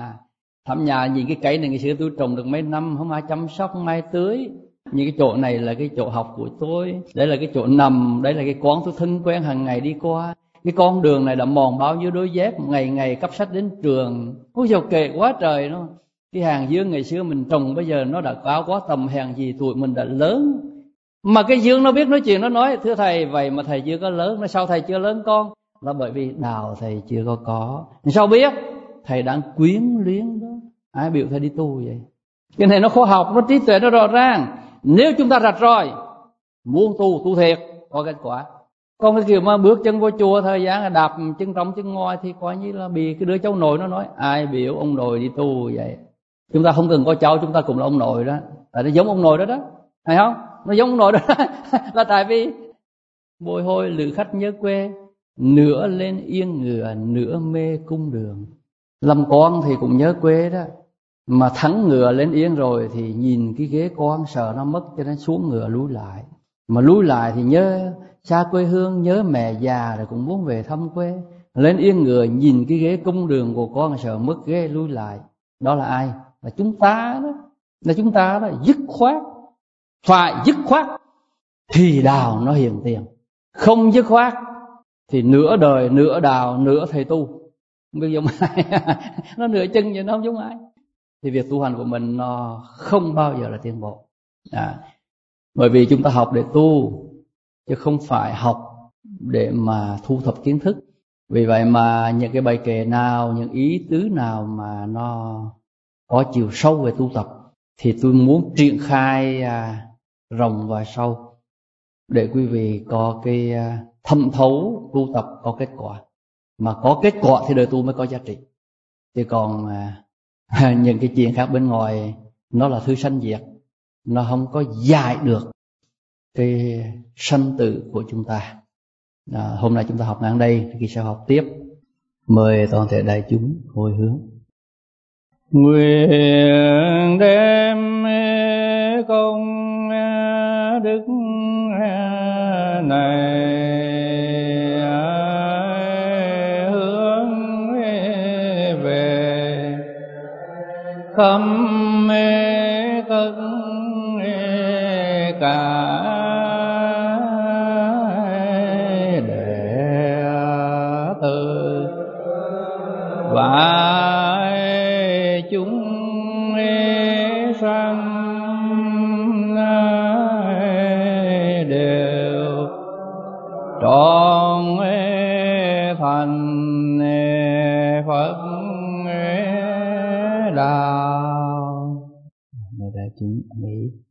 B: nhà nhìn cái cây này ngày xưa tôi trồng được mấy năm, không ai chăm sóc, không ai tưới. Những cái chỗ này là cái chỗ học của tôi, đây là cái chỗ nằm, đây là cái quán tôi thân quen hàng ngày đi qua. Cái con đường này đã mòn bao nhiêu đôi dép, ngày ngày cắp sách đến trường. Ôi dồi kệ quá trời nó. Cái hàng dương ngày xưa mình trồng bây giờ nó đã cao quá tầm, hàng gì tuổi mình đã lớn. Mà cái dương nó biết nói chuyện, nó nói thưa thầy, vậy mà thầy chưa có lớn. Nó sao thầy chưa lớn con? Là bởi vì đào thầy chưa có. Sao biết? Thầy đang quyến luyến đó. Ai biểu thầy đi tu vậy? Cái này nó khoa học, nó trí tuệ, nó rõ ràng. Nếu chúng ta rạch ròi, muốn tu thiệt, có kết quả. Còn cái kiểu mà bước chân vô chùa thời gian là đạp chân trong chân ngoài thì coi như là bị cái đứa cháu nội nó nói ai biểu ông nội đi tu vậy. Chúng ta không cần có cháu, chúng ta cũng là ông nội đó. Tại nó giống ông nội đó đó, phải không? Nó giống ông nội đó là tại vì bồi hồi lữ khách nhớ quê, nửa lên yên ngựa, nửa mê cung đường. Làm con thì cũng nhớ quê đó, mà thắng ngựa lên yên rồi thì nhìn cái ghế con sợ nó mất, cho nên xuống ngựa lùi lại. Mà lùi lại thì nhớ xa quê hương, nhớ mẹ già rồi cũng muốn về thăm quê. Lên yên ngựa nhìn cái ghế cung đường của con sợ mất ghế lùi lại. Đó là ai? Là chúng ta đó. Là chúng ta đó, dứt khoát. Phải dứt khoát thì đào nó hiện tiền. Không dứt khoát thì nửa đời, nửa đào, nửa thầy tu. Không biết giống ai. Nó nửa chân vậy, nó không giống ai. Thì việc tu hành của mình nó không bao giờ là tiến bộ. Bởi vì chúng ta học để tu, chứ không phải học để mà thu thập kiến thức. Vì vậy mà những cái bài kệ nào, những ý tứ nào mà nó có chiều sâu về tu tập thì tôi muốn triển khai rộng và sâu để quý vị có cái thâm thấu tu tập có kết quả. Mà có kết quả thì đời tu mới có giá trị. Chứ còn những cái chuyện khác bên ngoài nó là thứ sanh diệt, nó không có giải được cái sanh tử của chúng ta. Hôm nay chúng ta học ngang đây, khi sẽ học tiếp. Mời toàn thể đại chúng hồi hướng. Nguyện đem công đức này hướng về khắp tất cả đệ tử và chúng sanh đều trọn thành Phật đạo.
A: Này đại chúng nghĩ